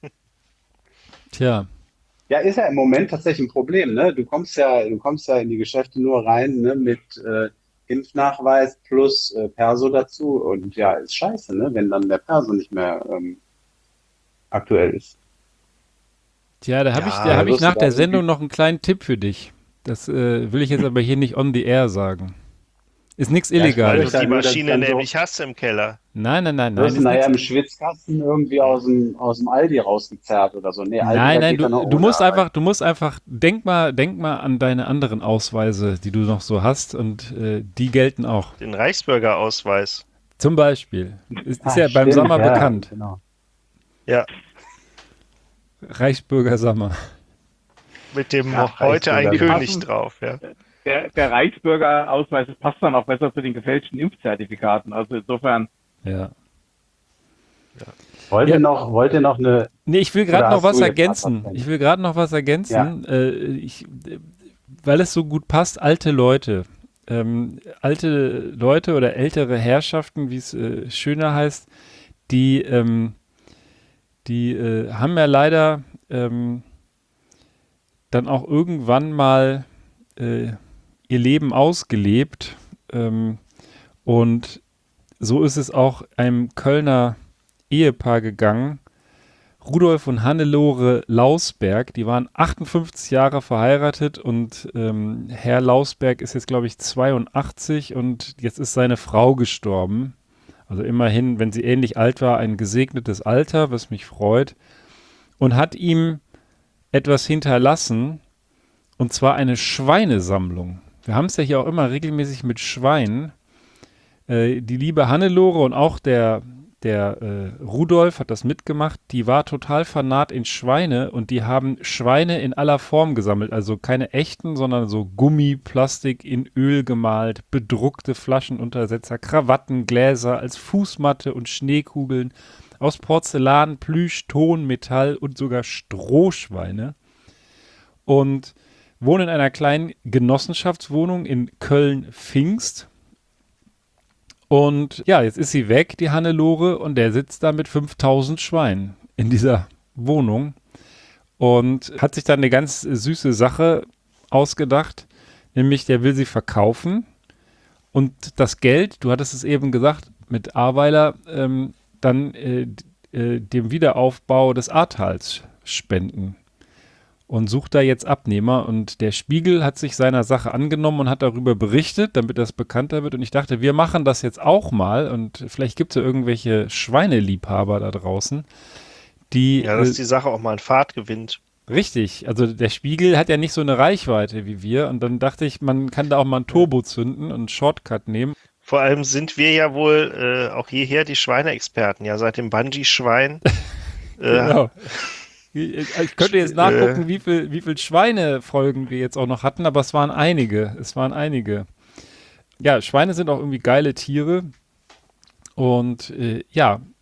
Tja, Ja, ist ja im Moment tatsächlich ein Problem, ne? Du kommst ja, du kommst ja in die Geschäfte nur rein, ne, mit äh, Impfnachweis plus äh, Perso dazu und ja, ist scheiße, ne, wenn dann der Perso nicht mehr ähm, aktuell ist. tja, da habe Ja, ich, da hab ich wirst du nach da der irgendwie- Sendung noch einen kleinen Tipp für dich. Das äh, will ich jetzt aber hier nicht on the air sagen. Ist nichts Ja, ich Weil wollte du Illegales. euch sagen, die nur, dass ich Maschine dann so- nämlich hast im Keller. Nein, nein, nein, nein. Wirst du Ist nachher nix, im Schwitzkasten irgendwie aus dem, aus dem Aldi rausgezerrt oder so? Nee, Aldi, nein, da nein, geht dann noch du, du ohne, musst aber- einfach, du musst einfach, denk mal, denk mal an deine anderen Ausweise, die du noch so hast und äh, die gelten auch. Den Reichsbürgerausweis. Zum Beispiel. Ist, ist Ah, ja beim stimmt, Sommer ja, bekannt. Genau. Ja, Reichsbürger Sommer. mit dem Ja, heute ein Reichsbürger. König drauf, ja. Der, der Reichsbürgerausweis das passt dann auch besser zu den gefälschten Impfzertifikaten. Also insofern, Ja. Wollt Ja. ihr noch, wollt ihr noch eine, Nee, ich will gerade Oder noch hast was du jetzt ergänzen. was, Ich will gerade noch was ergänzen. Äh, ich, äh, weil es so gut passt, alte Leute. Ähm, alte Leute oder ältere Herrschaften, wie es äh, schöner heißt, die, ähm, die äh, haben ja leider ähm, dann auch irgendwann mal äh, ihr Leben ausgelebt. Ähm, und so ist es auch einem Kölner Ehepaar gegangen. Rudolf und Hannelore Lausberg, die waren achtundfünfzig Jahre verheiratet und ähm, Herr Lausberg ist jetzt, glaube ich, zweiundachtzig und jetzt ist seine Frau gestorben. Also immerhin, wenn sie ähnlich alt war, ein gesegnetes Alter, was mich freut. Und hat ihm etwas hinterlassen, und zwar eine Schweinesammlung. Wir haben es ja hier auch immer regelmäßig mit Schweinen. Äh, die liebe Hannelore und auch der Der äh, Rudolf hat das mitgemacht, die war total fanat in Schweine und die haben Schweine in aller Form gesammelt. Also keine echten, sondern so Gummi, Plastik in Öl gemalt, bedruckte Flaschenuntersetzer, Krawatten, Gläser als Fußmatte und Schneekugeln aus Porzellan, Plüsch, Ton, Metall und sogar Strohschweine. Und wohnen in einer kleinen Genossenschaftswohnung in Köln-Pfingst. Und ja, jetzt ist sie weg, die Hannelore, und der sitzt da mit fünftausend Schweinen in dieser Wohnung und hat sich dann eine ganz süße Sache ausgedacht, nämlich der will sie verkaufen und das Geld, du hattest es eben gesagt, mit Ahrweiler, ähm, dann äh, äh, dem Wiederaufbau des Ahrtals spenden. Und sucht da jetzt Abnehmer. Und der Spiegel hat sich seiner Sache angenommen und hat darüber berichtet, damit das bekannter wird. Und ich dachte, wir machen das jetzt auch mal. Und vielleicht gibt es ja irgendwelche Schweineliebhaber da draußen, die... Ja, dass äh, die Sache auch mal an Fahrt gewinnt. richtig, also der Spiegel hat ja nicht so eine Reichweite wie wir. Und dann dachte ich, man kann da auch mal ein Turbo zünden und einen Shortcut nehmen. Vor allem sind wir ja wohl äh, auch jeher die Schweineexperten, ja, seit dem Bungee-Schwein. äh, Genau. Ich könnte jetzt nachgucken, wie viel, wie viel Schweinefolgen wir jetzt auch noch hatten, aber es waren einige. Es waren einige. Ja, Schweine sind auch irgendwie geile Tiere. Und äh, ja,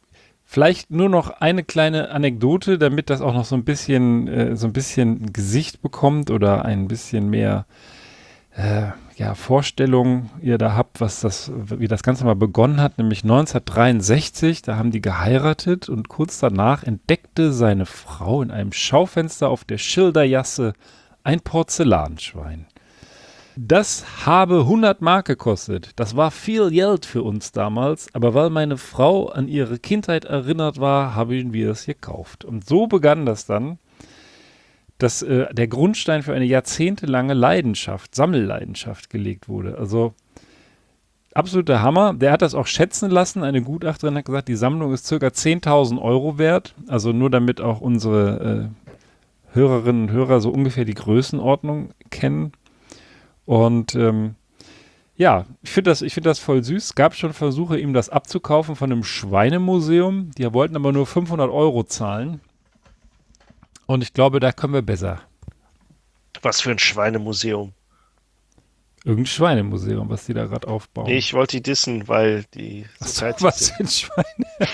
Vielleicht nur noch eine kleine Anekdote, damit das auch noch so ein bisschen, äh, so ein bisschen Gesicht bekommt oder ein bisschen mehr äh, ja, Vorstellung ihr da habt, was das, wie das Ganze mal begonnen hat, nämlich neunzehnhundertdreiundsechzig, da haben die geheiratet und kurz danach entdeckte seine Frau in einem Schaufenster auf der Schildergasse ein Porzellanschwein. Das habe hundert Mark gekostet. Das war viel Geld für uns damals, aber weil meine Frau an ihre Kindheit erinnert war, haben wir es gekauft. Und so begann das dann, dass äh, der Grundstein für eine jahrzehntelange Leidenschaft, Sammelleidenschaft gelegt wurde. Also absoluter Hammer. Der hat das auch schätzen lassen. Eine Gutachterin hat gesagt, die Sammlung ist circa zehntausend Euro wert. Also nur damit auch unsere äh, Hörerinnen und Hörer so ungefähr die Größenordnung kennen. Und ähm, ja, ich finde das, ich find das voll süß. Es gab schon Versuche, ihm das abzukaufen von einem Schweinemuseum. Die wollten aber nur fünfhundert Euro zahlen. Und ich glaube, da können wir besser. Was für ein Schweinemuseum. Irgendein Schweinemuseum, was die da gerade aufbauen. Nee, ich wollte die dissen, weil die so Achso, geizig was sind. für ein Schweine.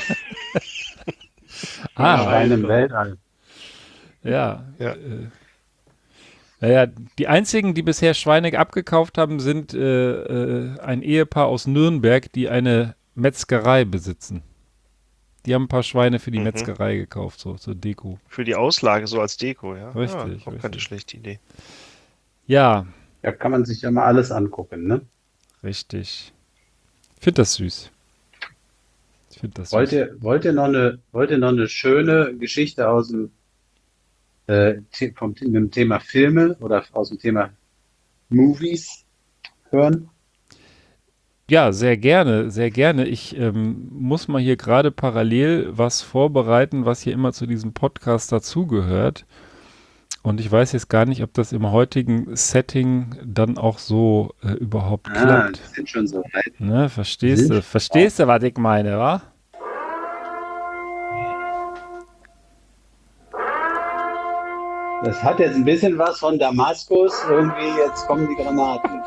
Ah, ah, Schweine im Weltall. ja. Ja. Äh, naja, die einzigen, die bisher Schweine abgekauft haben, sind äh, äh, ein Ehepaar aus Nürnberg, die eine Metzgerei besitzen. Die haben ein paar Schweine für die Mhm. Metzgerei gekauft, so zur Deko. Für die Auslage, so als Deko, ja. Richtig, Ja, auch keine richtig. schlechte Idee. Ja, Da kann man sich ja mal alles angucken, ne? richtig. Ich finde das süß. Ich finde das Wollt süß. ihr, wollt ihr noch eine, wollt ihr noch eine schöne Geschichte aus dem, äh, The- vom, mit dem Thema Filme oder aus dem Thema Movies hören? Ja, sehr gerne, sehr gerne. Ich ähm, muss mal hier gerade parallel was vorbereiten, was hier immer zu diesem Podcast dazugehört. Und ich weiß jetzt gar nicht, ob das im heutigen Setting dann auch so äh, überhaupt Ah, klappt. die sind schon so weit. Ne, verstehst Sind du? Verstehst du, was ich meine, wa? Das hat jetzt ein bisschen was von Damaskus. Irgendwie, jetzt kommen die Granaten.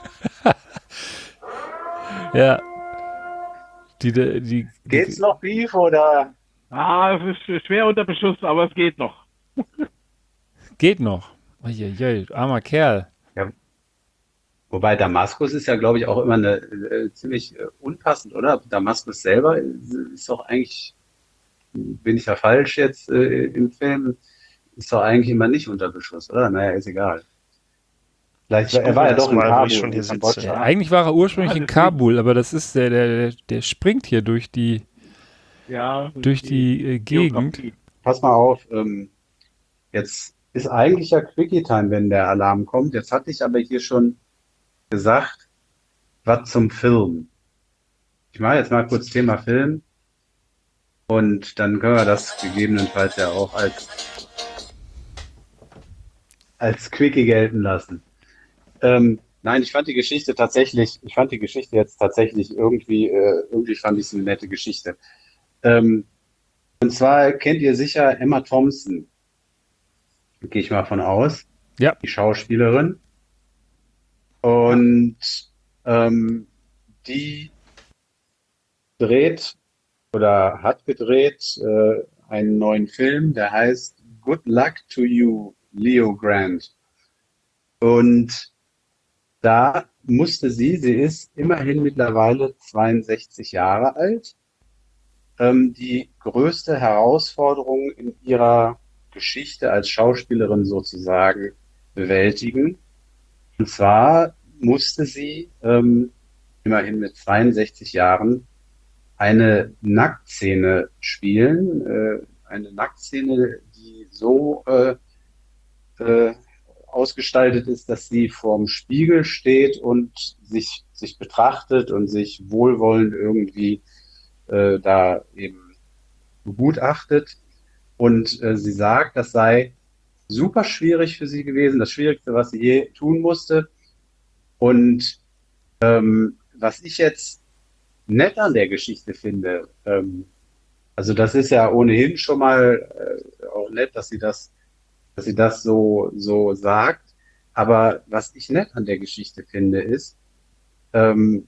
Ja. Die, die, die, Geht's noch Beef oder? Ah, es ist schwer unter Beschuss, aber es geht noch. geht noch. Uiuiui, armer Kerl. Wobei Damaskus ist ja, glaube ich, auch immer eine äh, ziemlich äh, unpassend, oder? Damaskus selber ist, ist doch eigentlich, bin ich ja falsch jetzt äh, im Film, ist doch eigentlich immer nicht unter Beschuss, oder? Naja, ist egal. Vielleicht, Ich er war ja google doch in das mal, wo Kabul, ich schon hier in sitze. Kambodscha. Ja, eigentlich war er ursprünglich Ja, in deswegen. Kabul, aber das ist der, der, der, der springt hier durch die, Ja, durch die äh, Gegend. Geografie. Pass mal auf, ähm, jetzt ist eigentlich ja Quickie-Time, wenn der Alarm kommt. Jetzt hatte ich aber hier schon gesagt, was zum Film. Ich mache jetzt mal kurz Thema Film und dann können wir das gegebenenfalls ja auch als, als Quickie gelten lassen. Ähm, nein, ich fand die Geschichte tatsächlich, ich fand die Geschichte jetzt tatsächlich irgendwie, äh, irgendwie fand ich es eine nette Geschichte. Ähm, und zwar kennt ihr sicher Emma Thompson, gehe ich mal von aus, Ja. die Schauspielerin. Und ähm, die dreht oder hat gedreht äh, einen neuen Film, der heißt Good Luck to You, Leo Grant. Und da musste sie, sie ist immerhin mittlerweile zweiundsechzig Jahre alt, ähm, die größte Herausforderung in ihrer Geschichte als Schauspielerin sozusagen bewältigen. Und zwar musste sie ähm, immerhin mit zweiundsechzig Jahren eine Nacktszene spielen. Äh, eine Nacktszene, die so äh, äh, ausgestaltet ist, dass sie vorm Spiegel steht und sich, sich betrachtet und sich wohlwollend irgendwie äh, da eben begutachtet. Und äh, sie sagt, das sei super schwierig für sie gewesen, das Schwierigste, was sie je tun musste. Und ähm, was ich jetzt nett an der Geschichte finde, ähm, also das ist ja ohnehin schon mal äh, auch nett, dass sie das, dass sie das so, so sagt. Aber was ich nett an der Geschichte finde, ist, ähm,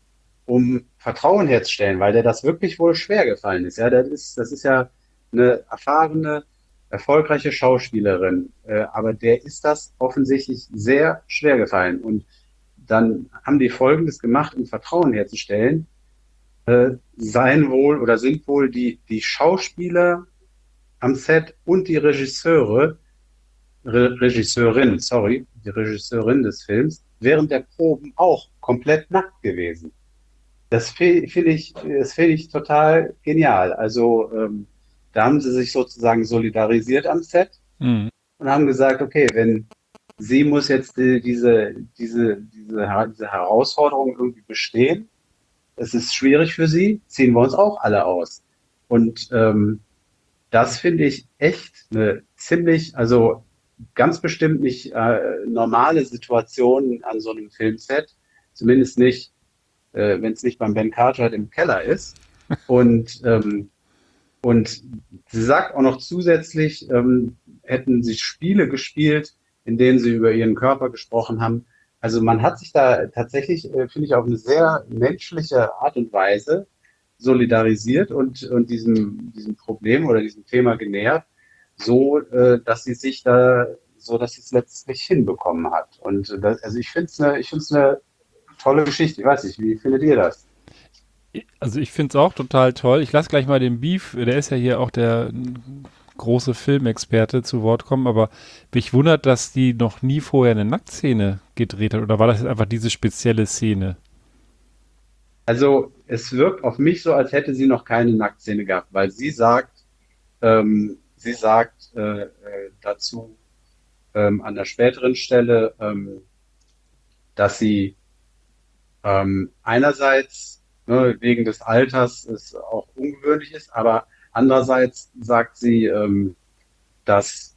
um Vertrauen herzustellen, weil der das wirklich wohl schwer gefallen ist. Ja, das ist, das ist ja eine erfahrene, erfolgreiche Schauspielerin, äh, aber der ist das offensichtlich sehr schwer gefallen. Und dann haben die Folgendes gemacht, um Vertrauen herzustellen. Äh, seien wohl oder sind wohl die, die Schauspieler am Set und die Regisseure, Re Regisseurin, sorry, die Regisseurin des Films, während der Proben auch komplett nackt gewesen. Das finde ich, das finde ich total genial. Also ähm, da haben sie sich sozusagen solidarisiert am Set Mhm. und haben gesagt, okay, wenn sie muss jetzt die, diese, diese, diese, diese Herausforderung irgendwie bestehen, es ist schwierig für sie, ziehen wir uns auch alle aus. Und ähm, das finde ich echt eine ziemlich, also ganz bestimmt nicht äh, normale Situation an so einem Filmset, zumindest nicht, äh, wenn es nicht beim Ben Cartwright im Keller ist. Und, ähm, und sie sagt auch noch zusätzlich, ähm, hätten sie Spiele gespielt, in denen sie über ihren Körper gesprochen haben. Also man hat sich da tatsächlich, äh, finde ich, auf eine sehr menschliche Art und Weise solidarisiert und, und diesem, diesem Problem oder diesem Thema genähert, so äh, dass sie sich da, so dass sie es letztlich hinbekommen hat. Und das, also ich finde es eine, ich finde es eine tolle Geschichte. Ich weiß nicht, wie findet ihr das? Also ich finde es auch total toll. Ich lasse gleich mal den Beef, der ist ja hier auch der große Filmexperte, zu Wort kommen, aber mich wundert, dass die noch nie vorher eine Nacktszene gedreht hat. Oder war das jetzt einfach diese spezielle Szene? Also es wirkt auf mich so, als hätte sie noch keine Nacktszene gehabt, weil sie sagt, ähm, sie sagt äh, äh, dazu ähm, an der späteren Stelle, ähm, dass sie ähm, einerseits ne, wegen des Alters es auch ungewöhnlich ist, aber andererseits sagt sie, ähm, dass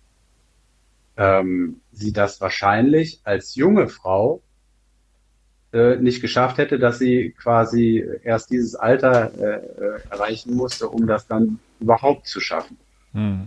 ähm, sie das wahrscheinlich als junge Frau äh, nicht geschafft hätte, dass sie quasi erst dieses Alter äh, äh, erreichen musste, um das dann überhaupt zu schaffen. Hm.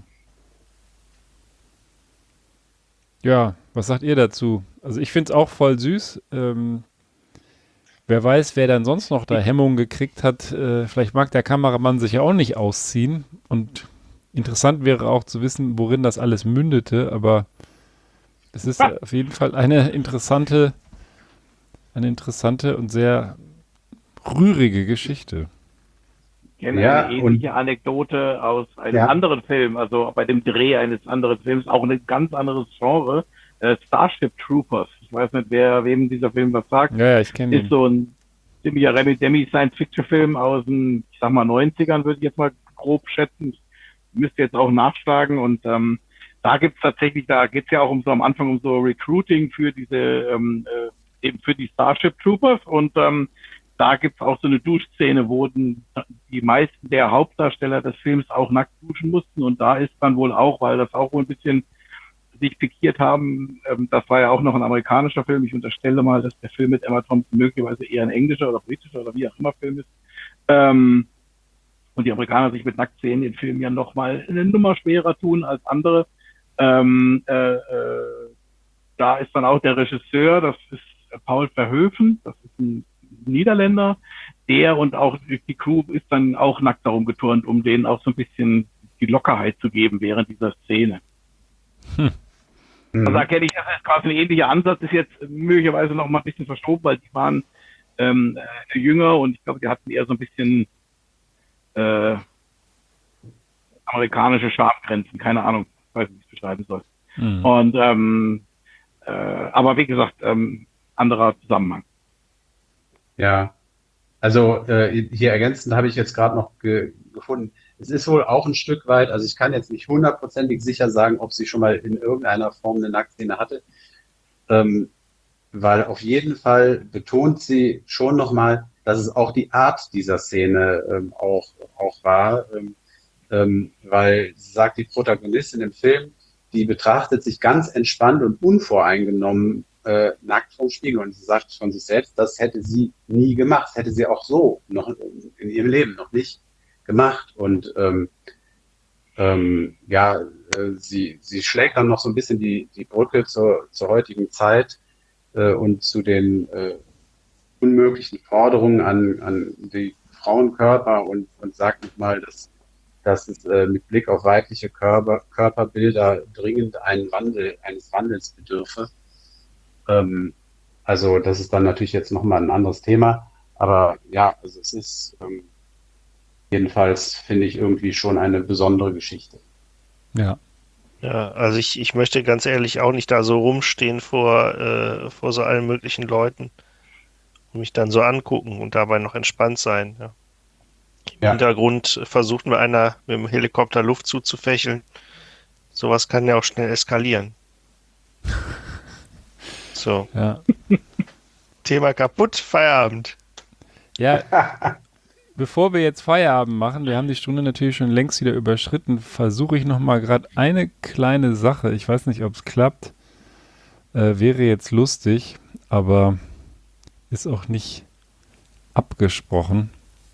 Ja, was sagt ihr dazu? Also ich finde es auch voll süß. Ähm, wer weiß, wer dann sonst noch da Hemmungen gekriegt hat. Äh, vielleicht mag der Kameramann sich ja auch nicht ausziehen. Und interessant wäre auch zu wissen, worin das alles mündete. Aber es ist auf jeden Fall eine interessante, eine interessante und sehr rührige Geschichte. Ich kenne Ja, eine und ähnliche Anekdote aus einem ja, anderen Film, also bei dem Dreh eines anderen Films, auch ein ganz anderes Genre, äh, Starship Troopers. Ich weiß nicht, wer wem dieser Film was sagt. Ja, ja, ich kenne Ist ihn. so ein ziemlicher Remi-Demi-Science-Fiction-Film aus den, ich sag mal, neunzigern, würde ich jetzt mal grob schätzen. Ich müsste jetzt auch nachschlagen. Und ähm, da gibt's tatsächlich, da geht's ja auch um so am Anfang um so Recruiting für diese, ähm, äh, eben für die Starship Troopers. Und ähm, da gibt's auch so eine Duschszene, wo den, die meisten der Hauptdarsteller des Films auch nackt duschen mussten. Und da ist dann wohl auch, weil das auch wohl ein bisschen sich pikiert haben, ähm, das war ja auch noch ein amerikanischer Film. Ich unterstelle mal, dass der Film mit Emma Thompson möglicherweise eher ein englischer oder britischer oder wie auch immer Film ist. Ähm, und die Amerikaner sich mit Nacktszenen in Filmen ja nochmal eine Nummer schwerer tun als andere. Ähm, äh, äh, da ist dann auch der Regisseur, das ist Paul Verhoeven, das ist ein Niederländer, der und auch die Crew ist dann auch nackt darum geturnt, um denen auch so ein bisschen die Lockerheit zu geben während dieser Szene. Hm. Also da mhm. kenne ich, das ist quasi ein ähnlicher Ansatz, ist jetzt möglicherweise noch mal ein bisschen verschoben, weil die waren ähm, äh, jünger und ich glaube, die hatten eher so ein bisschen äh, amerikanische Schamgrenzen, keine Ahnung, ich weiß nicht, wie ich es beschreiben soll. Hm. Und ähm, äh, aber wie gesagt, ähm, anderer Zusammenhang. Ja. Also äh, hier ergänzend habe ich jetzt gerade noch ge gefunden. Es ist wohl auch ein Stück weit, also ich kann jetzt nicht hundertprozentig sicher sagen, ob sie schon mal in irgendeiner Form eine Nacktszene hatte, ähm, weil auf jeden Fall betont sie schon nochmal, dass es auch die Art dieser Szene ähm, auch, auch war, ähm, ähm, weil sie sagt, die Protagonistin im Film, die betrachtet sich ganz entspannt und unvoreingenommen äh, nackt vom Spiegel und sie sagt von sich selbst, das hätte sie nie gemacht, das hätte sie auch so noch in ihrem Leben noch nicht gemacht und ähm, ähm, ja, äh, sie, sie schlägt dann noch so ein bisschen die, die Brücke zur, zur heutigen Zeit äh, und zu den äh, unmöglichen Forderungen an, an die Frauenkörper und, und sagt nicht mal, dass, dass es äh, mit Blick auf weibliche Körper, Körperbilder dringend einen Wandel, eines Wandels bedürfe. Ähm, also das ist dann natürlich jetzt nochmal ein anderes Thema. Aber ja, also es ist ähm, jedenfalls, finde ich, irgendwie schon eine besondere Geschichte. Ja. Ja, also ich, ich möchte ganz ehrlich auch nicht da so rumstehen vor, äh, vor so allen möglichen Leuten und mich dann so angucken und dabei noch entspannt sein. Ja. Im Ja. Hintergrund versucht mir einer mit dem Helikopter Luft zuzufächeln. Sowas kann ja auch schnell eskalieren. So, Ja. Thema kaputt, Feierabend. Ja, bevor wir jetzt Feierabend machen, wir haben die Stunde natürlich schon längst wieder überschritten, versuche ich nochmal gerade eine kleine Sache, ich weiß nicht, ob es klappt, äh, wäre jetzt lustig, aber ist auch nicht abgesprochen.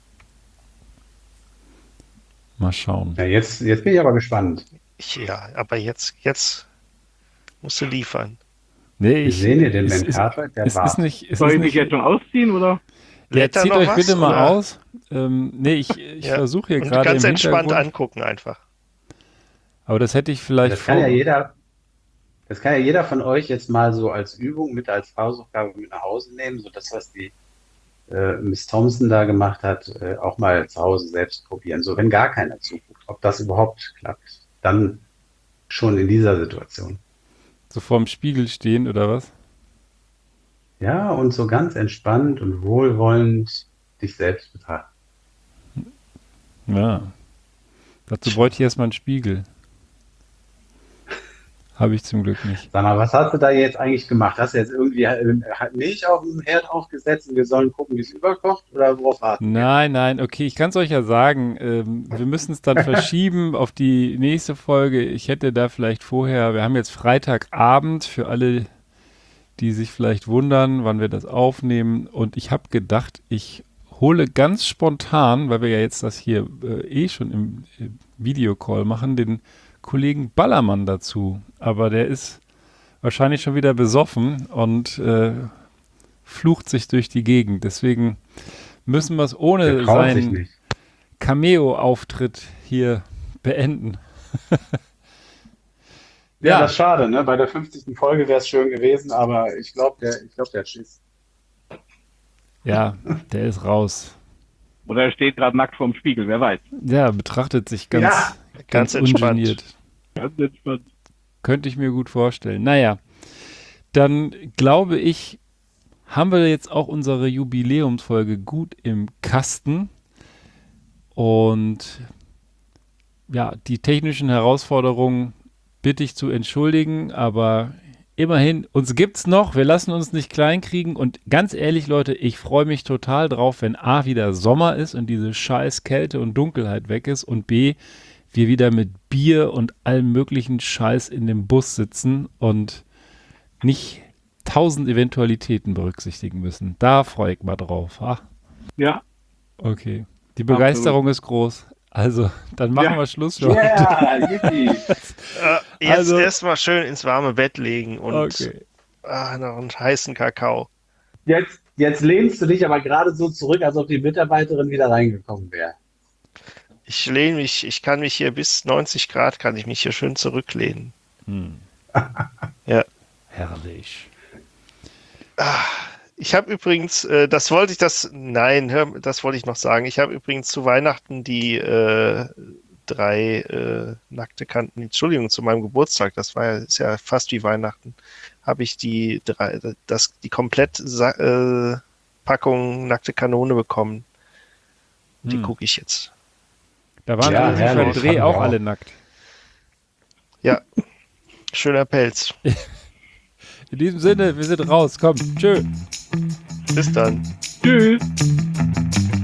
Mal schauen. Ja, jetzt, jetzt bin ich aber gespannt. Ich, ja, aber jetzt, jetzt musst du liefern. Nee, Wie ich, sehen ihr den es, Ben es, Cartwright? Der es Bart. ist nicht, es Soll ist ich mich nicht, jetzt schon ausziehen, oder? ja, Lädt da zieht noch euch was, bitte mal oder? aus. Ähm, nee, ich, ich Ja. versuche hier Und gerade ganz im entspannt Hintergrund, angucken einfach. aber das hätte ich vielleicht Das kann ja vor- jeder, das kann ja jeder von euch jetzt mal so als Übung mit als Hausaufgabe mit nach Hause nehmen, so das, was die äh, Miss Thompson da gemacht hat, äh, auch mal zu Hause selbst probieren. So, wenn gar keiner zuguckt, ob das überhaupt klappt, dann schon in dieser Situation. so vorm Spiegel stehen oder was? Ja, und so ganz entspannt und wohlwollend dich selbst betrachten. Ja. Dazu bräuchte ich erstmal einen Spiegel. Habe ich zum Glück nicht. Sag mal, was hast du da jetzt eigentlich gemacht? Hast du jetzt irgendwie äh, Milch auf dem Herd aufgesetzt und wir sollen gucken, wie es überkocht? Oder worauf warten wir? Nein, nein, okay, ich kann es euch ja sagen. Ähm, wir müssen es dann verschieben auf die nächste Folge. Ich hätte da vielleicht vorher, wir haben jetzt Freitagabend für alle, die sich vielleicht wundern, wann wir das aufnehmen. Und ich habe gedacht, ich hole ganz spontan, weil wir ja jetzt das hier äh, eh schon im äh, Videocall machen, den Kollegen Ballermann dazu. Aber der ist wahrscheinlich schon wieder besoffen und äh, flucht sich durch die Gegend. Deswegen müssen wir es Der ohne traut sich seinen nicht. Cameo-Auftritt hier beenden. Ja, Ja. das ist schade, ne? Bei der fünfzigsten Folge wäre es schön gewesen, aber ich glaube, der, ich glaube, der hat Schiss. Ja, der ist raus. Oder er steht gerade nackt vorm Spiegel, wer weiß. Ja, betrachtet sich ganz, Ja, ganz ganz entspannt. ungeniert. Ganz entspannt. Könnte ich mir gut vorstellen. Naja, dann glaube ich, haben wir jetzt auch unsere Jubiläumsfolge gut im Kasten. Und ja, die technischen Herausforderungen bitte ich zu entschuldigen, aber immerhin, uns gibt's noch, wir lassen uns nicht kleinkriegen und ganz ehrlich, Leute, ich freue mich total drauf, wenn A, wieder Sommer ist und diese scheiß Kälte und Dunkelheit weg ist und B, wir wieder mit Bier und allem möglichen Scheiß in dem Bus sitzen und nicht tausend Eventualitäten berücksichtigen müssen. Da freue ich mal drauf. Ah, Ja, okay. Die Begeisterung ist groß. Also, dann machen Ja. wir Schluss für heute. ja, yippie. Äh, jetzt Also- erstmal schön ins warme Bett legen und Okay. ah, noch einen heißen Kakao. Jetzt, jetzt lehnst du dich aber gerade so zurück, als ob die Mitarbeiterin wieder reingekommen wäre. Ich lehne mich, ich kann mich hier bis neunzig Grad, kann ich mich hier schön zurücklehnen. Hm. Ja. Herrlich. Ich habe übrigens, äh, das wollte ich das, nein, hör, das wollte ich noch sagen. Ich habe übrigens zu Weihnachten die äh, drei äh, nackte Kanten, Entschuldigung, zu meinem Geburtstag, das war ja, ist ja fast wie Weihnachten, habe ich die drei, das, die komplett Sa äh, Packung nackte Kanone bekommen. Die Hm. gucke ich jetzt. Da waren Ja, übrigens beim herrlich, Dreh fand ich auch auch. alle nackt. Ja, schöner Pelz. In diesem Sinne, wir sind raus. Komm, tschö. Bis dann. tschüss.